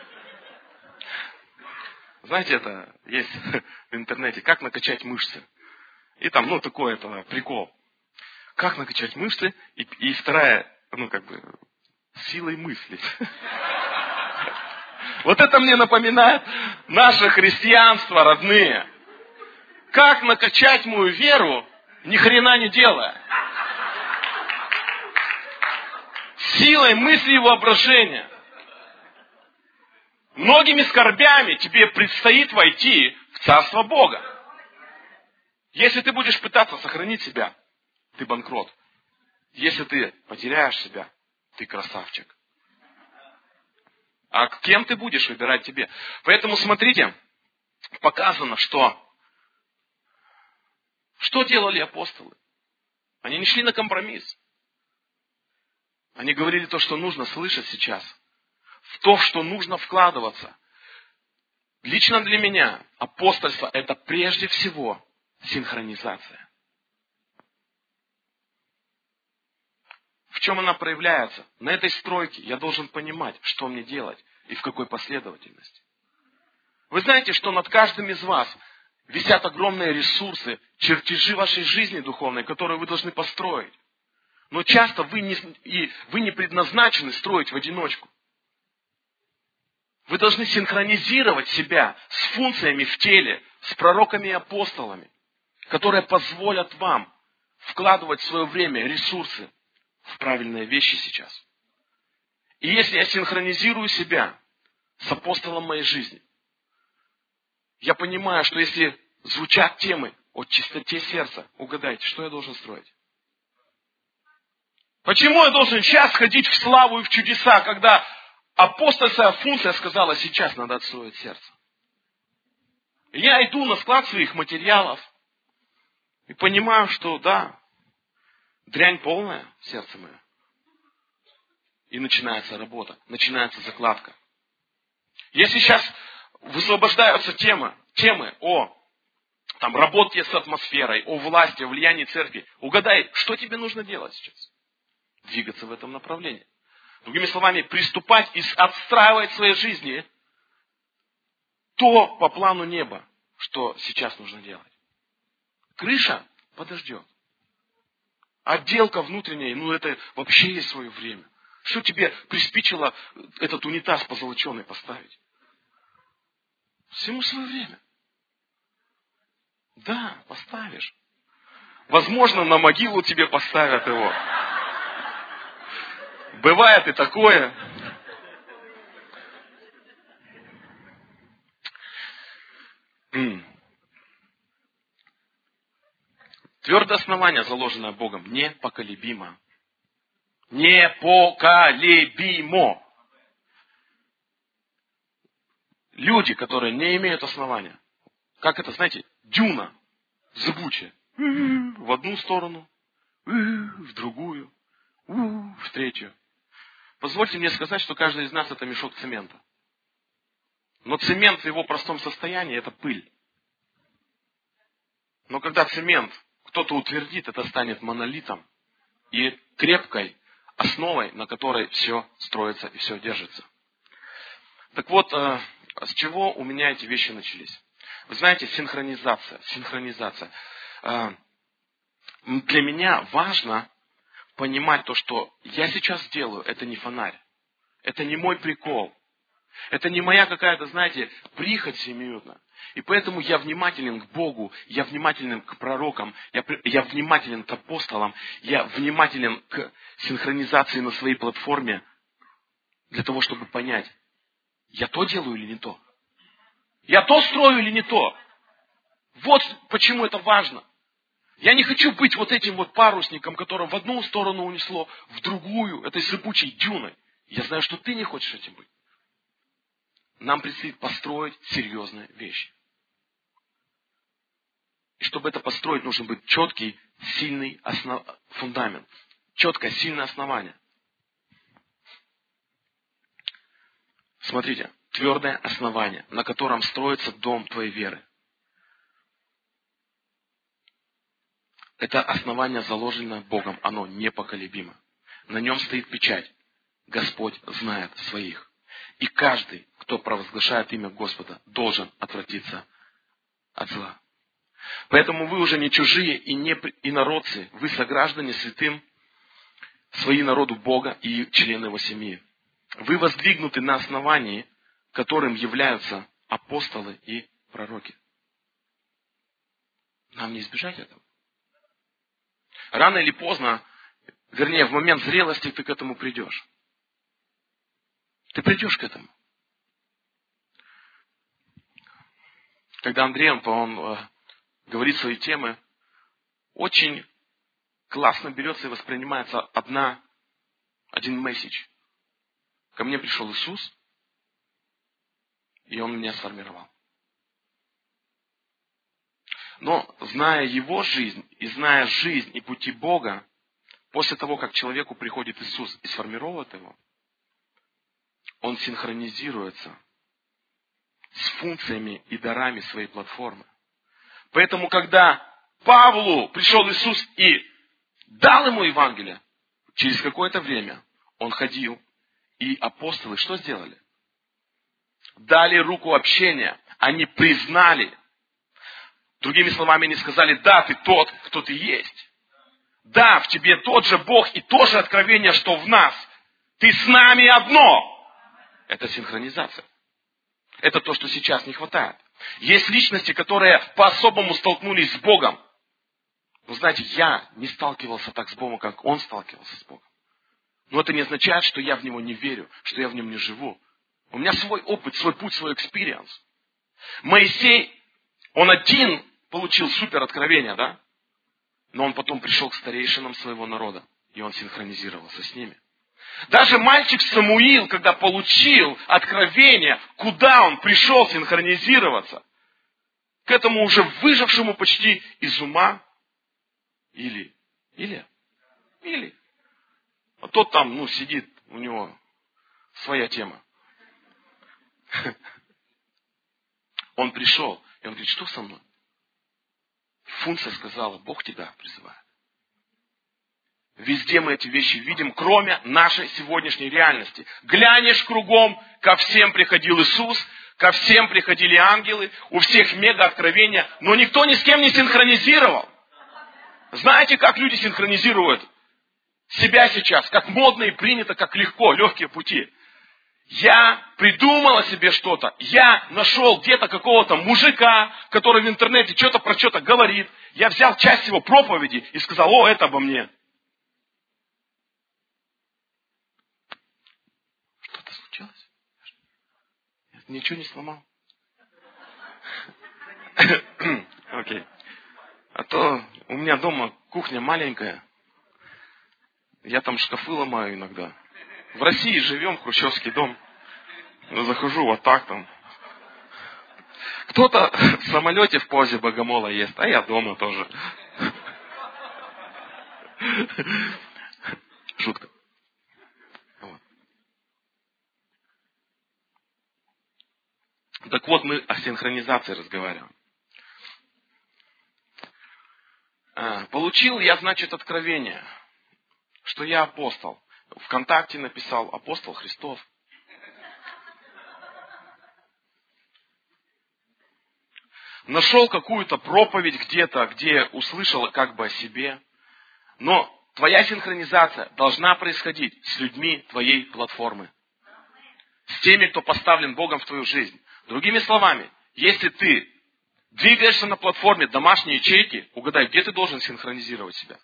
Знаете, это есть в интернете, как накачать мышцы. И там, ну, такой это прикол. Как накачать мышцы, и, и вторая, ну, как бы, силой мысли. Вот это мне напоминает наше христианство, родные. Как накачать мою веру, ни хрена не делая. Силой мысли и воображения. Многими скорбями тебе предстоит войти в Царство Бога. Если ты будешь пытаться сохранить себя, ты банкрот. Если ты потеряешь себя, ты красавчик. А кем ты будешь, выбирать тебе. Поэтому смотрите, показано, что что делали апостолы. Они не шли на компромисс. Они говорили то, что нужно слышать сейчас. В то, что нужно вкладываться. Лично для меня апостольство – это прежде всего синхронизация. В чем она проявляется? На этой стройке я должен понимать, что мне делать и в какой последовательности. Вы знаете, что над каждым из вас висят огромные ресурсы, чертежи вашей жизни духовной, которые вы должны построить. Но часто вы не, и вы не предназначены строить в одиночку. Вы должны синхронизировать себя с функциями в теле, с пророками и апостолами, которые позволят вам вкладывать в свое время ресурсы в правильные вещи сейчас. И если я синхронизирую себя с апостолом моей жизни, я понимаю, что если звучат темы о чистоте сердца, угадайте, что я должен строить? Почему я должен сейчас ходить в славу и в чудеса, когда апостольская функция сказала, сейчас надо отстроить сердце? И я иду на склад своих материалов и понимаю, что да, дрянь полная в сердце мое. И начинается работа, начинается закладка. Если сейчас высвобождаются темы, темы о там, работе с атмосферой, о власти, о влиянии церкви, угадай, что тебе нужно делать сейчас? Двигаться в этом направлении. Другими словами, приступать и отстраивать в своей жизни то по плану неба, что сейчас нужно делать. Крыша подождет. Отделка внутренняя, ну это вообще есть свое время. Что тебе приспичило этот унитаз позолоченный поставить? Всему свое время. Да, поставишь. Возможно, на могилу тебе поставят его. Бывает и такое. Твердое основание, заложенное Богом, непоколебимо. Непоколебимо. Люди, которые не имеют основания, как это, знаете, дюна, зыбучая. В одну сторону, в другую, в третью. Позвольте мне сказать, что каждый из нас это мешок цемента. Но цемент в его простом состоянии это пыль. Но когда цемент кто-то утвердит, это станет монолитом и крепкой основой, на которой все строится и все держится. Так вот, с чего у меня эти вещи начались? Вы знаете, синхронизация. Синхронизация. Для меня важно понимать то, что я сейчас делаю, это не фонарь. Это не мой прикол. Это не моя какая-то, знаете, прихоть семиминутная. И поэтому я внимателен к Богу, я внимателен к пророкам, я, я внимателен к апостолам, я внимателен к синхронизации на своей платформе для того, чтобы понять, я то делаю или не то. Я то строю или не то. Вот почему это важно. Я не хочу быть вот этим вот парусником, которым в одну сторону унесло, в другую, этой зыбучей дюной. Я знаю, что ты не хочешь этим быть. Нам предстоит построить серьезные вещи. И чтобы это построить, нужен быть четкий, сильный основ... фундамент. Четкое, сильное основание. Смотрите, твердое основание, на котором строится дом твоей веры. Это основание, заложенное Богом, оно непоколебимо. На нем стоит печать. Господь знает своих. И каждый, кто провозглашает имя Господа, должен отвратиться от зла. Поэтому вы уже не чужие и не инородцы, вы сограждане святым, свои народу Бога и члены его семьи. Вы воздвигнуты на основании, которым являются апостолы и пророки. Нам не избежать этого. Рано или поздно, вернее, в момент зрелости ты к этому придешь. Ты придешь к этому. Когда Андрей, он, он э, говорит свои темы, очень классно берется и воспринимается одна, один месседж. Ко мне пришел Иисус, И Он меня сформировал. Но зная Его жизнь и зная жизнь и пути Бога, после того, как человеку приходит Иисус и сформирует его, он синхронизируется с функциями и дарами своей платформы. Поэтому, когда Павлу пришел Иисус и дал ему Евангелие, через какое-то время он ходил, и апостолы что сделали? Дали руку общения. Они признали. Другими словами, они сказали: да, ты тот, кто ты есть. Да, в тебе тот же Бог и то же откровение, что в нас. Ты с нами одно. Это синхронизация. Это то, что сейчас не хватает. Есть личности, которые по-особому столкнулись с Богом. Вы знаете, я не сталкивался так с Богом, как он сталкивался с Богом. Но это не означает, что я в него не верю, что я в нем не живу. У меня свой опыт, свой путь, свой экспириенс. Моисей, он один получил супер откровение, да? Но он потом пришел к старейшинам своего народа, и он синхронизировался с ними. Даже мальчик Самуил, когда получил откровение, куда он пришел синхронизироваться? К этому уже выжившему почти из ума. Или, или, или. А тот там, ну, сидит, у него своя тема. Он пришел, и он говорит: что со мной? Функция сказала: Бог тебя призывает. Везде мы эти вещи видим, кроме нашей сегодняшней реальности. Глянешь кругом, ко всем приходил Иисус, ко всем приходили ангелы, у всех мега откровения, но никто ни с кем не синхронизировал. Знаете, как люди синхронизируют себя сейчас? Как модно и принято, как легко, легкие пути. Я придумала себе что-то. Я нашел где-то какого-то мужика, который в интернете что-то про что-то говорит. Я взял часть его проповеди и сказал: о, это обо мне. Что-то случилось? Ничего не сломал? Окей. А то у меня дома кухня маленькая. Я там шкафы ломаю иногда. В России живем, хрущевский дом. Захожу вот так там. Кто-то в самолете в позе богомола ест, а я дома тоже. Шутка. Вот. Так вот, мы о синхронизации разговариваем. А, получил я, значит, откровение, что я апостол. ВКонтакте написал: апостол Христов. Нашел какую-то проповедь где-то, где услышал как бы о себе. Но твоя синхронизация должна происходить с людьми твоей платформы. С теми, кто поставлен Богом в твою жизнь. Другими словами, если ты двигаешься на платформе домашней ячейки, угадай, где ты должен синхронизировать себя?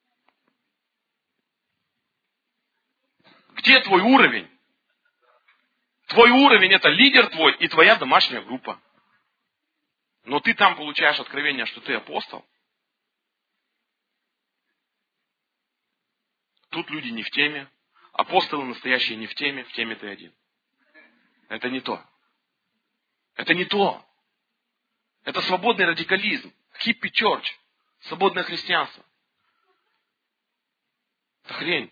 Где твой уровень? Твой уровень — это лидер твой и твоя домашняя группа. Но ты там получаешь откровение, что ты апостол. Тут люди не в теме. Апостолы настоящие не в теме, в теме ты один. Это не то. Это не то. Это свободный радикализм. Хиппи Church. Свободное христианство. Это хрень.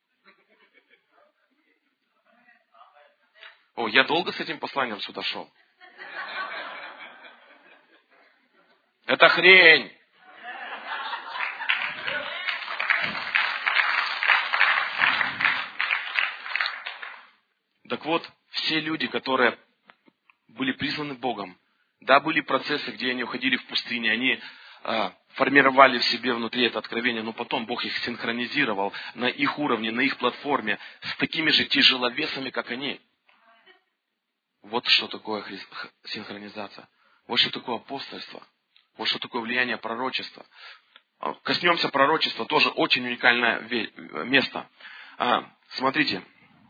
О, я долго с этим посланием сюда шел. Это хрень. Так вот, все люди, которые были призваны Богом, да, были процессы, где они уходили в пустыне, они э, формировали в себе внутри это откровение, но потом Бог их синхронизировал на их уровне, на их платформе, с такими же тяжеловесами, как они. Вот что такое хри... синхронизация. Вот что такое апостольство. Вот что такое влияние пророчества. Коснемся пророчества, тоже очень уникальное место. А, смотрите.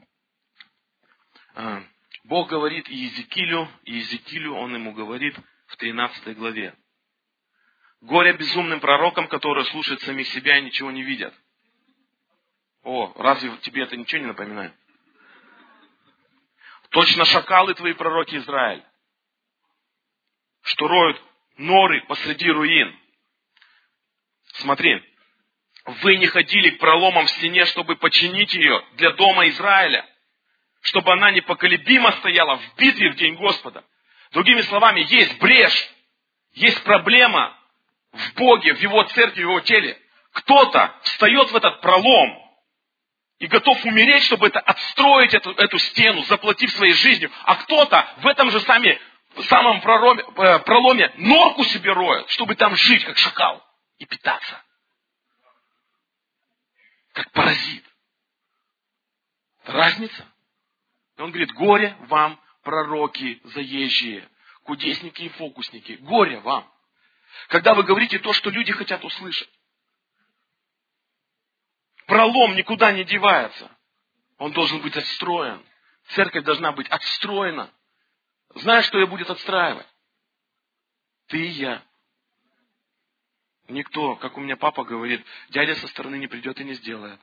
А, Бог говорит Иезекиилю, и Иезекиилю он ему говорит в тринадцатой главе. Горе безумным пророкам, которые слушают самих себя и ничего не видят. О, разве тебе это ничего не напоминает? Точно шакалы твои пророки, Израиль, что роют норы посреди руин. Смотри, вы не ходили к проломам в стене, чтобы починить ее для дома Израиля, чтобы она непоколебимо стояла в битве в день Господа. Другими словами, есть брешь, есть проблема в Боге, в Его церкви, в Его теле. Кто-то встает в этот пролом и готов умереть, чтобы это, отстроить эту, эту стену, заплатив своей жизнью. А кто-то в этом же сами, самом проломе, проломе норку себе роет, чтобы там жить, как шакал, и питаться. Как паразит. Разница. Он говорит, горе вам, пророки заезжие, кудесники и фокусники. Горе вам. Когда вы говорите то, что люди хотят услышать. Пролом никуда не девается. Он должен быть отстроен. Церковь должна быть отстроена. Знаешь, что ее будет отстраивать? Ты и я. Никто, как у меня папа говорит, дядя со стороны не придет и не сделает.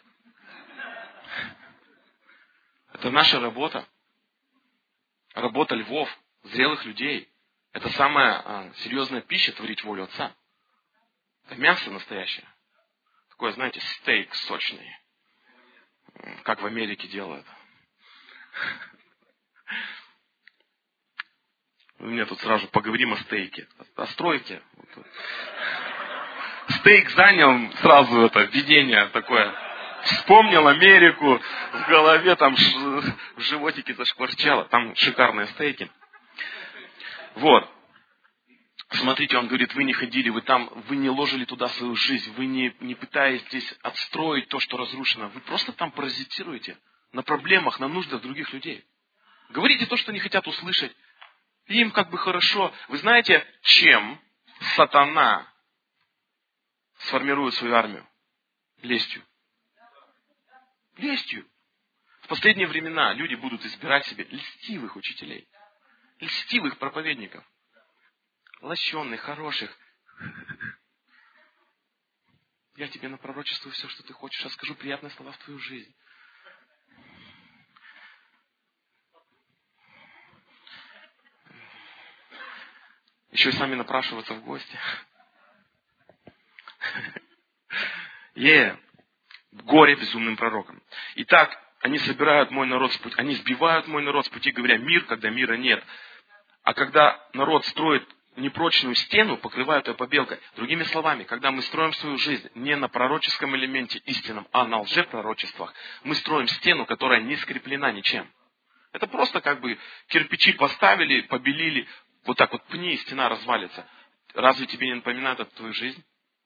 Это наша работа. Работа львов, зрелых людей. Это самая а, серьезная пища, творить волю Отца. Это мясо настоящее. Такое, знаете, стейк сочный. Как в Америке делают. У меня тут сразу поговорим о стейке. Остройте. Стейк занял сразу это видение такое. Вспомнил Америку, в голове там в животике зашкварчало. Там шикарные стейки. Вот. Смотрите, он говорит, вы не ходили, вы там, вы не ложили туда свою жизнь, вы не, не пытаетесь отстроить то, что разрушено. Вы просто там паразитируете на проблемах, на нуждах других людей. Говорите то, что не хотят услышать. И им как бы хорошо. Вы знаете, чем сатана сформирует свою армию? Лестью. Лестью. В последние времена люди будут избирать себе льстивых учителей, льстивых проповедников, лощенных, хороших. Я тебе напророчествую все, что ты хочешь, а скажу приятные слова в твою жизнь. Еще и сами напрашиваться в гости. Е, горе безумным пророкам. Итак, они собирают мой народ с пути, они сбивают мой народ с пути, говоря мир, когда мира нет. А когда народ строит непрочную стену, покрывают ее побелкой. Другими словами, когда мы строим свою жизнь не на пророческом элементе истинном, а на лжепророчествах, мы строим стену, которая не скреплена ничем. Это просто как бы кирпичи поставили, побелили, вот так вот пни, и стена развалится. Разве тебе не напоминает это твою жизнь?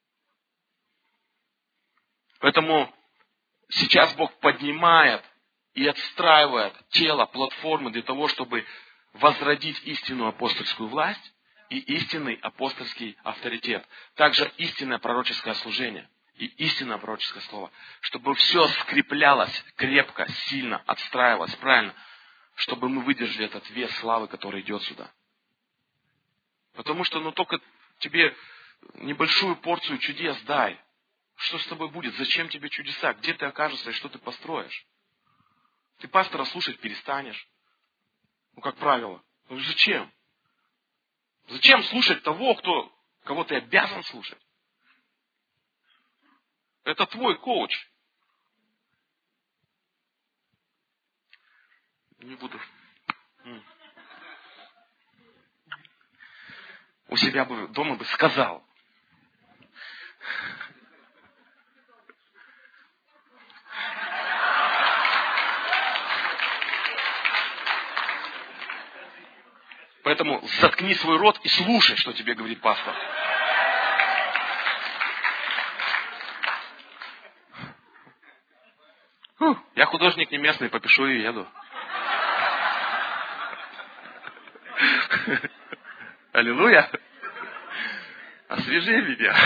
Поэтому сейчас Бог поднимает и отстраивает тело, платформы для того, чтобы возродить истинную апостольскую власть и истинный апостольский авторитет. Также истинное пророческое служение и истинное пророческое слово. Чтобы все скреплялось крепко, сильно, отстраивалось правильно. Чтобы мы выдержали этот вес славы, который идет сюда. Потому что ну только тебе небольшую порцию чудес дай. Что с тобой будет? Зачем тебе чудеса? Где ты окажешься и что ты построишь? Ты пастора слушать перестанешь. Ну, как правило. Ну, зачем? Зачем слушать того, кто, кого ты обязан слушать? Это твой коуч. Не буду. У себя бы дома бы сказал. Поэтому заткни свой рот и слушай, что тебе говорит пастор. Фу, я художник не местный, попишу и еду. Аллилуйя. Освежи меня.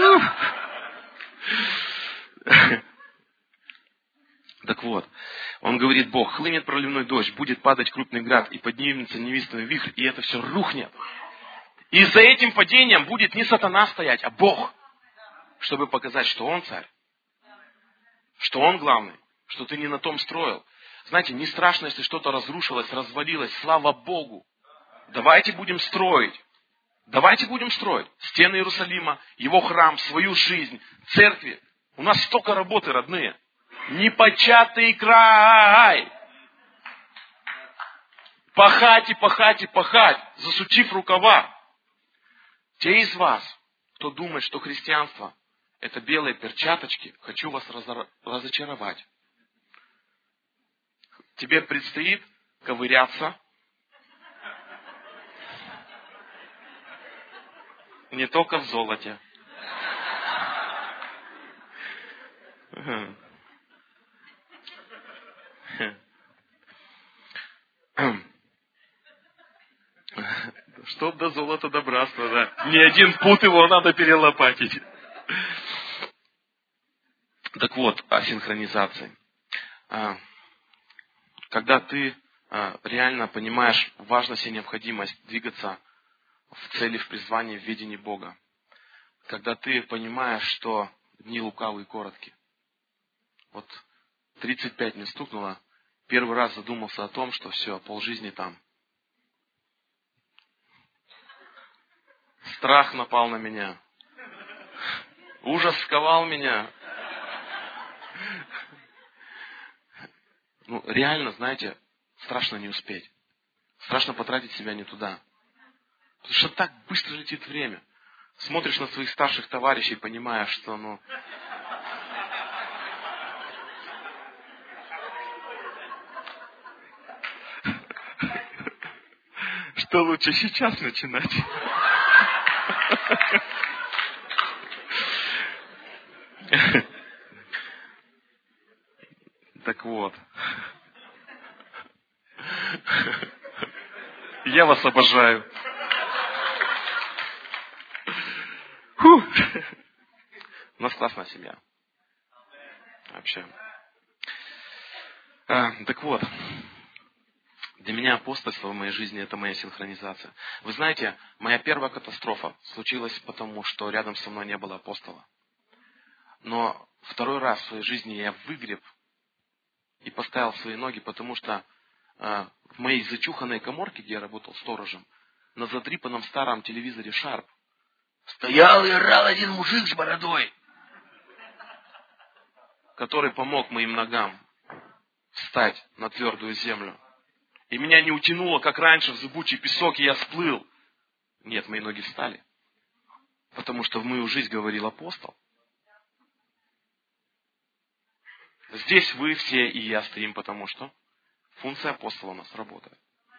Так вот, он говорит, Бог, хлынет проливной дождь, будет падать крупный град, и поднимется невиданный вихрь, и это все рухнет. И за этим падением будет не сатана стоять, а Бог, чтобы показать, что Он царь, что Он главный, что ты не на том строил. Знаете, не страшно, если что-то разрушилось, развалилось. Слава Богу. Давайте будем строить. Давайте будем строить стены Иерусалима, Его храм, свою жизнь, церкви. У нас столько работы, родные. Непочатый край. Пахать и пахать и пахать, засучив рукава. Те из вас, кто думает, что христианство – это белые перчаточки, хочу вас разочаровать. Тебе предстоит ковыряться не только в золоте. Чтоб до золота добраться, да. Не один пуд его надо перелопатить. Так вот, о синхронизации. Когда ты реально понимаешь важность и необходимость двигаться в цели, в призвании, в видении Бога. Когда ты понимаешь, что дни лукавые и короткие. Вот тридцать пять мне стукнуло, первый раз задумался о том, что все, полжизни там. Страх напал на меня. Ужас сковал меня. Ну, реально, знаете, страшно не успеть. Страшно потратить себя не туда. Потому что так быстро летит время. Смотришь на своих старших товарищей, понимаешь, что, ну... Что лучше сейчас начинать? Так вот. Я вас обожаю. Фу. У нас классная семья. Вообще. А, так вот. Для меня апостольство в моей жизни – это моя синхронизация. Вы знаете, моя первая катастрофа случилась потому, что рядом со мной не было апостола. Но второй раз в своей жизни я выгреб и поставил свои ноги, потому что э, в моей зачуханной каморке, где я работал сторожем, на задрипанном старом телевизоре Sharp стоял и орал один мужик с бородой, который помог моим ногам встать на твердую землю. И меня не утянуло, как раньше, в зыбучий песок, и я всплыл. Нет, мои ноги встали. Потому что в мою жизнь говорил апостол. Здесь вы все и я стоим, потому что функция апостола у нас работает.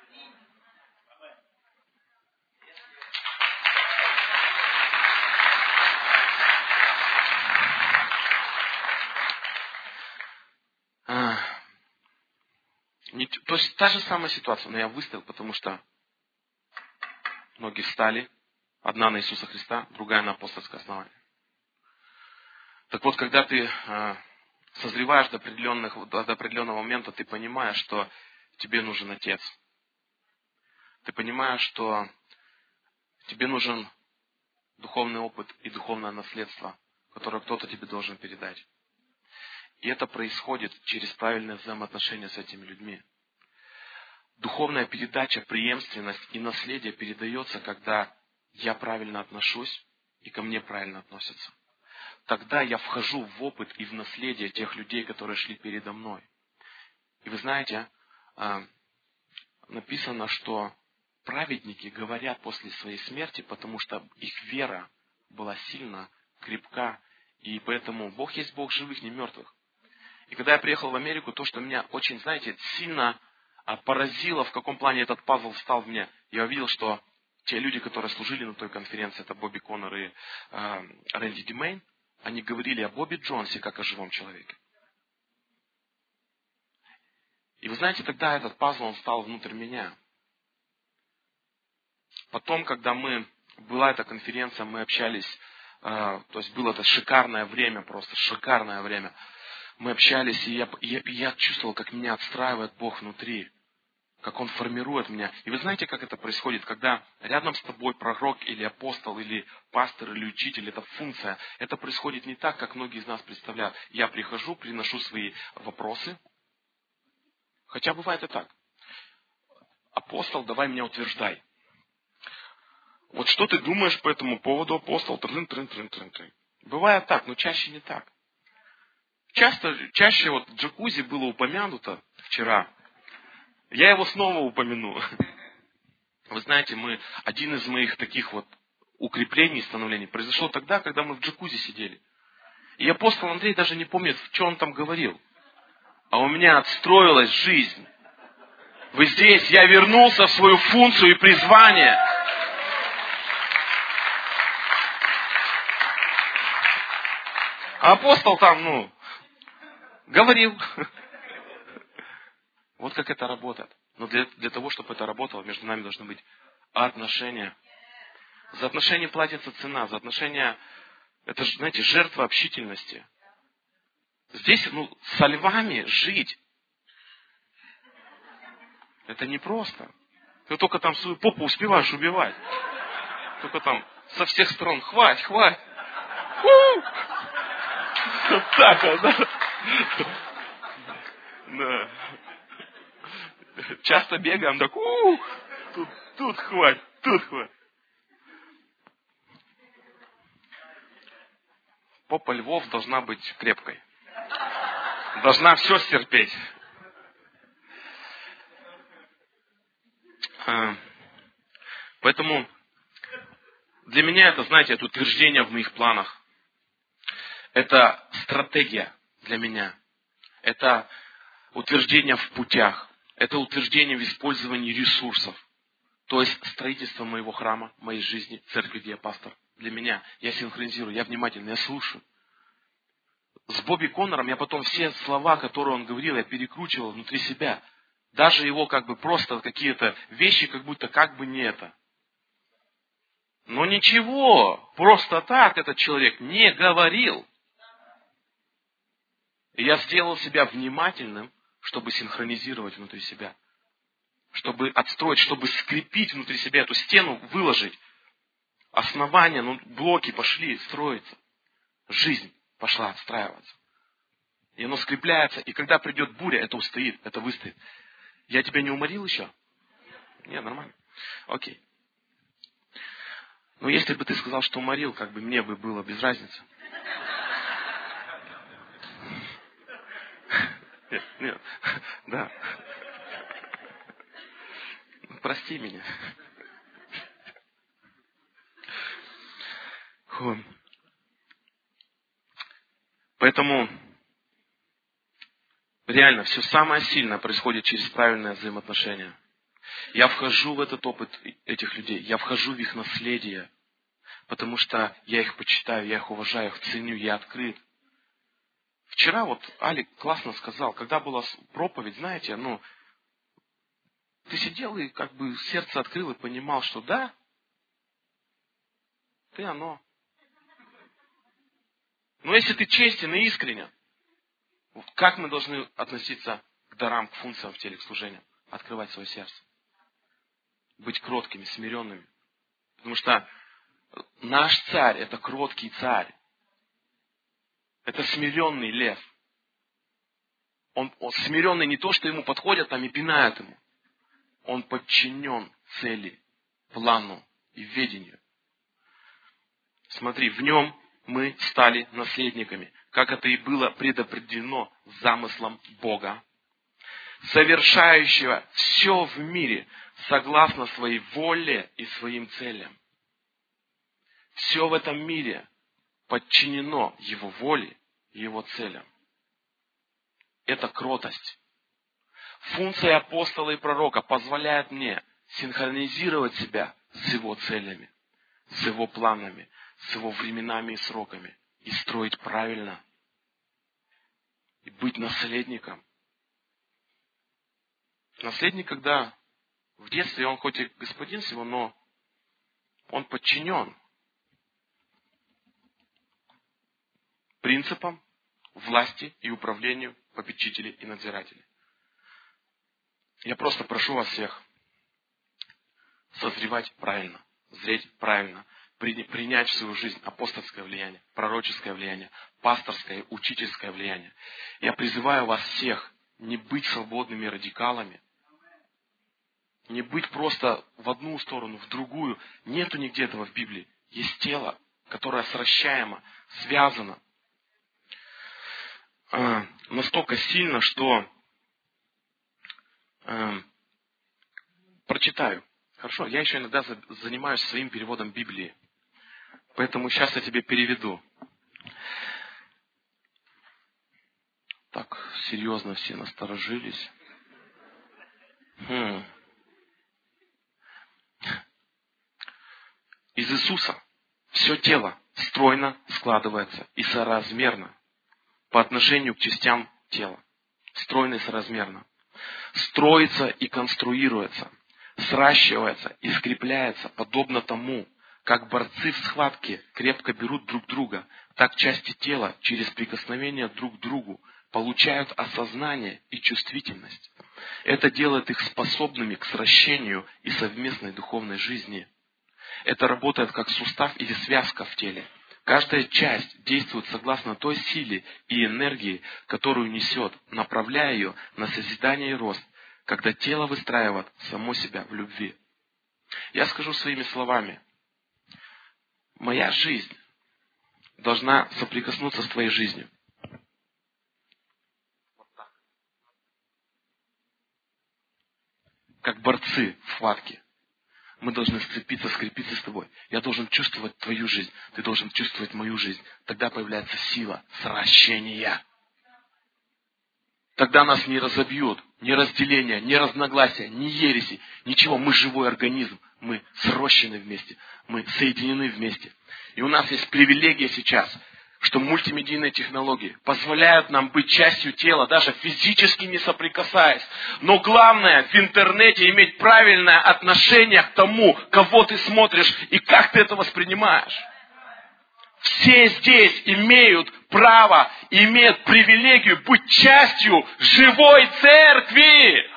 А, не, то есть та же самая ситуация, но я выставил, потому что ноги встали. Одна на Иисуса Христа, другая на апостольское основание. Так вот, когда ты а, созреваешь до, определенных, до определенного момента, ты понимаешь, что тебе нужен Отец. Ты понимаешь, что тебе нужен духовный опыт и духовное наследство, которое кто-то тебе должен передать. И это происходит через правильное взаимоотношение с этими людьми. Духовная передача, преемственность и наследие передается, когда я правильно отношусь и ко мне правильно относятся. Тогда я вхожу в опыт и в наследие тех людей, которые шли передо мной. И вы знаете, написано, что праведники говорят после своей смерти, потому что их вера была сильна, крепка, и поэтому Бог есть Бог живых, не мертвых. И когда я приехал в Америку, то, что меня очень, знаете, сильно поразило, в каком плане этот пазл встал в мне, я увидел, что те люди, которые служили на той конференции, это Бобби Коннор и э, Рэнди Димейн, они говорили о Бобби Джонсе как о живом человеке. И вы знаете, тогда этот пазл, он стал внутрь меня. Потом, когда мы, была эта конференция, мы общались, э, то есть было это шикарное время, просто шикарное время. Мы общались, и я, я, я чувствовал, как меня отстраивает Бог внутри, как Он формирует меня. И вы знаете, как это происходит, когда рядом с тобой пророк или апостол, или пастор, или учитель, это функция. Это происходит не так, как многие из нас представляют. Я прихожу, приношу свои вопросы, Хотя бывает и так. Апостол, давай меня утверждай. Вот что ты думаешь по этому поводу, апостол? Трын, трын, трын, трын, трын. Бывает так, но чаще не так. Часто, чаще вот джакузи было упомянуто вчера. Я его снова упомяну. Вы знаете, мы, один из моих таких вот укреплений, становлений произошло тогда, когда мы в джакузи сидели. И апостол Андрей даже не помнит, в чем он там говорил. А у меня отстроилась жизнь. Вы здесь, я вернулся в свою функцию и призвание. А апостол там, ну, говорил. Вот как это работает. Но для, для того, чтобы это работало, между нами должны быть отношения. За отношения платится цена. За отношения, это, знаете, жертва общительности. Здесь, ну, со львами жить, это непросто. Ты только там свою попу успеваешь убивать. Только там со всех сторон. Хвать, хвать. Вот так вот, да. Да. Часто бегаем, так, у тут, тут хвать, тут хвать. Попа львов должна быть крепкой. Должна все стерпеть. Поэтому для меня это, знаете, это утверждение в моих планах. Это стратегия для меня. Это утверждение в путях. Это утверждение в использовании ресурсов. То есть строительство моего храма, моей жизни, церкви, где я пастор. Для меня. Я синхронизирую, я внимательно, я слушаю. С Бобби Коннором я потом все слова, которые он говорил, я перекручивал внутри себя. Даже его как бы просто какие-то вещи, как будто как бы не это. Но ничего, просто так этот человек не говорил. И я сделал себя внимательным, чтобы синхронизировать внутри себя. Чтобы отстроить, чтобы скрепить внутри себя эту стену, выложить. Основания, ну, блоки пошли строиться. Жизнь пошла отстраиваться. И оно скрепляется. И когда придет буря, это устоит, это выстоит. Я тебя не уморил еще? Не, нормально. Окей. Но если бы ты сказал, что уморил, как бы мне бы было без разницы. Нет, нет, да. Прости меня. Фу. Поэтому реально все самое сильное происходит через правильное взаимоотношение. Я вхожу в этот опыт этих людей, я вхожу в их наследие, потому что я их почитаю, я их уважаю, их ценю, я открыт. Вчера вот Алик классно сказал, когда была проповедь, знаете, ну, ты сидел и как бы сердце открыл и понимал, что да, ты оно. Но если ты честен и искренен, как мы должны относиться к дарам, к функциям в теле, к служению? Открывать свое сердце. Быть кроткими, смиренными. Потому что наш царь – это кроткий царь. Это смиренный лев. Он, он смиренный не то, что ему подходят там и пинают ему. Он подчинен цели, плану и ведению. Смотри, в нем мы стали наследниками, как это и было предопределено замыслом Бога, совершающего все в мире согласно своей воле и своим целям. Все в этом мире подчинено Его воле и Его целям. Это кротость. Функция апостола и пророка позволяет мне синхронизировать себя с Его целями, с Его планами, с Его временами и сроками. И строить правильно. И быть наследником. Наследник, когда в детстве он хоть и господин всего, но он подчинен принципам власти и управлению попечителей и надзирателей. Я просто прошу вас всех созревать правильно, зреть правильно, принять в свою жизнь апостольское влияние, пророческое влияние, пасторское, учительское влияние. Я призываю вас всех не быть свободными радикалами, не быть просто в одну сторону, в другую. Нету нигде этого в Библии. Есть тело, которое сращаемо, связано. Э, настолько сильно, что э, прочитаю. Хорошо, я еще иногда за, занимаюсь своим переводом Библии. Поэтому сейчас я тебе переведу. Так, серьезно все насторожились. Хм. Из Иисуса все тело стройно складывается и соразмерно по отношению к частям тела. Стройно и соразмерно. Строится и конструируется, сращивается и скрепляется, подобно тому, как борцы в схватке крепко берут друг друга, так части тела через прикосновение друг к другу получают осознание и чувствительность. Это делает их способными к сращению и совместной духовной жизни. Это работает как сустав или связка в теле. Каждая часть действует согласно той силе и энергии, которую несет, направляя ее на созидание и рост, когда тело выстраивает само себя в любви. Я скажу своими словами. Моя жизнь должна соприкоснуться с твоей жизнью. Как борцы в схватке. Мы должны сцепиться, скрепиться с тобой. Я должен чувствовать твою жизнь. Ты должен чувствовать мою жизнь. Тогда появляется сила сращения. Тогда нас не разобьют ни разделения, ни разногласия, ни ереси, ничего. Мы живой организм. Мы срощены вместе. Мы соединены вместе. И у нас есть привилегия сейчас, что мультимедийные технологии позволяют нам быть частью тела, даже физически не соприкасаясь. Но главное в интернете иметь правильное отношение к тому, кого ты смотришь и как ты это воспринимаешь. Все здесь имеют право, имеют привилегию быть частью живой церкви,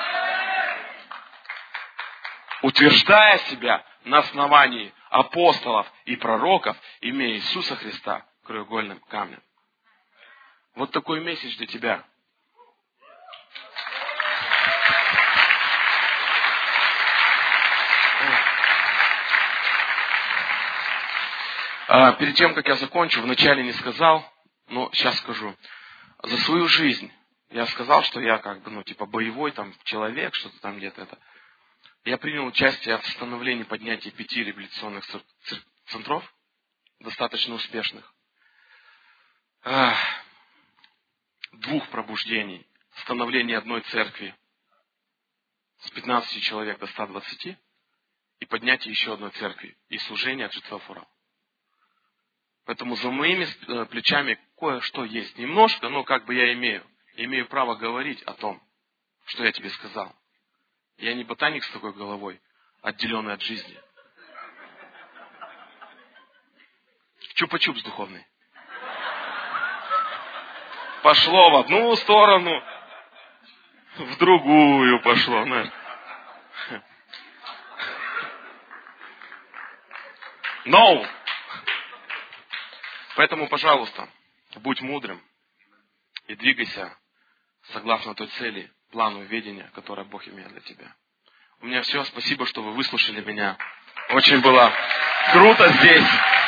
утверждая себя на основании апостолов и пророков, имея Иисуса Христа краеугольным камнем. Вот такой месседж для тебя. А, перед тем, как я закончу, вначале не сказал, но сейчас скажу. За свою жизнь я сказал, что я как бы, ну, типа боевой там человек, что-то там где-то это. Я принял участие в становлении поднятия пяти реабилитационных центров, достаточно успешных. Двух пробуждений, становление одной церкви с пятнадцати человек до ста двадцати и поднятие еще одной церкви и служение от Житвев Урал. Поэтому за моими плечами кое-что есть. Немножко, но как бы я имею. Имею право говорить о том, что я тебе сказал. Я не ботаник с такой головой, отделенный от жизни. Чупа-чупс духовный. Пошло в одну сторону, в другую пошло. No! Поэтому, пожалуйста, будь мудрым и двигайся согласно той цели, плану ведения, которое Бог имеет для тебя. У меня все. Спасибо, что вы выслушали меня. Очень было круто здесь.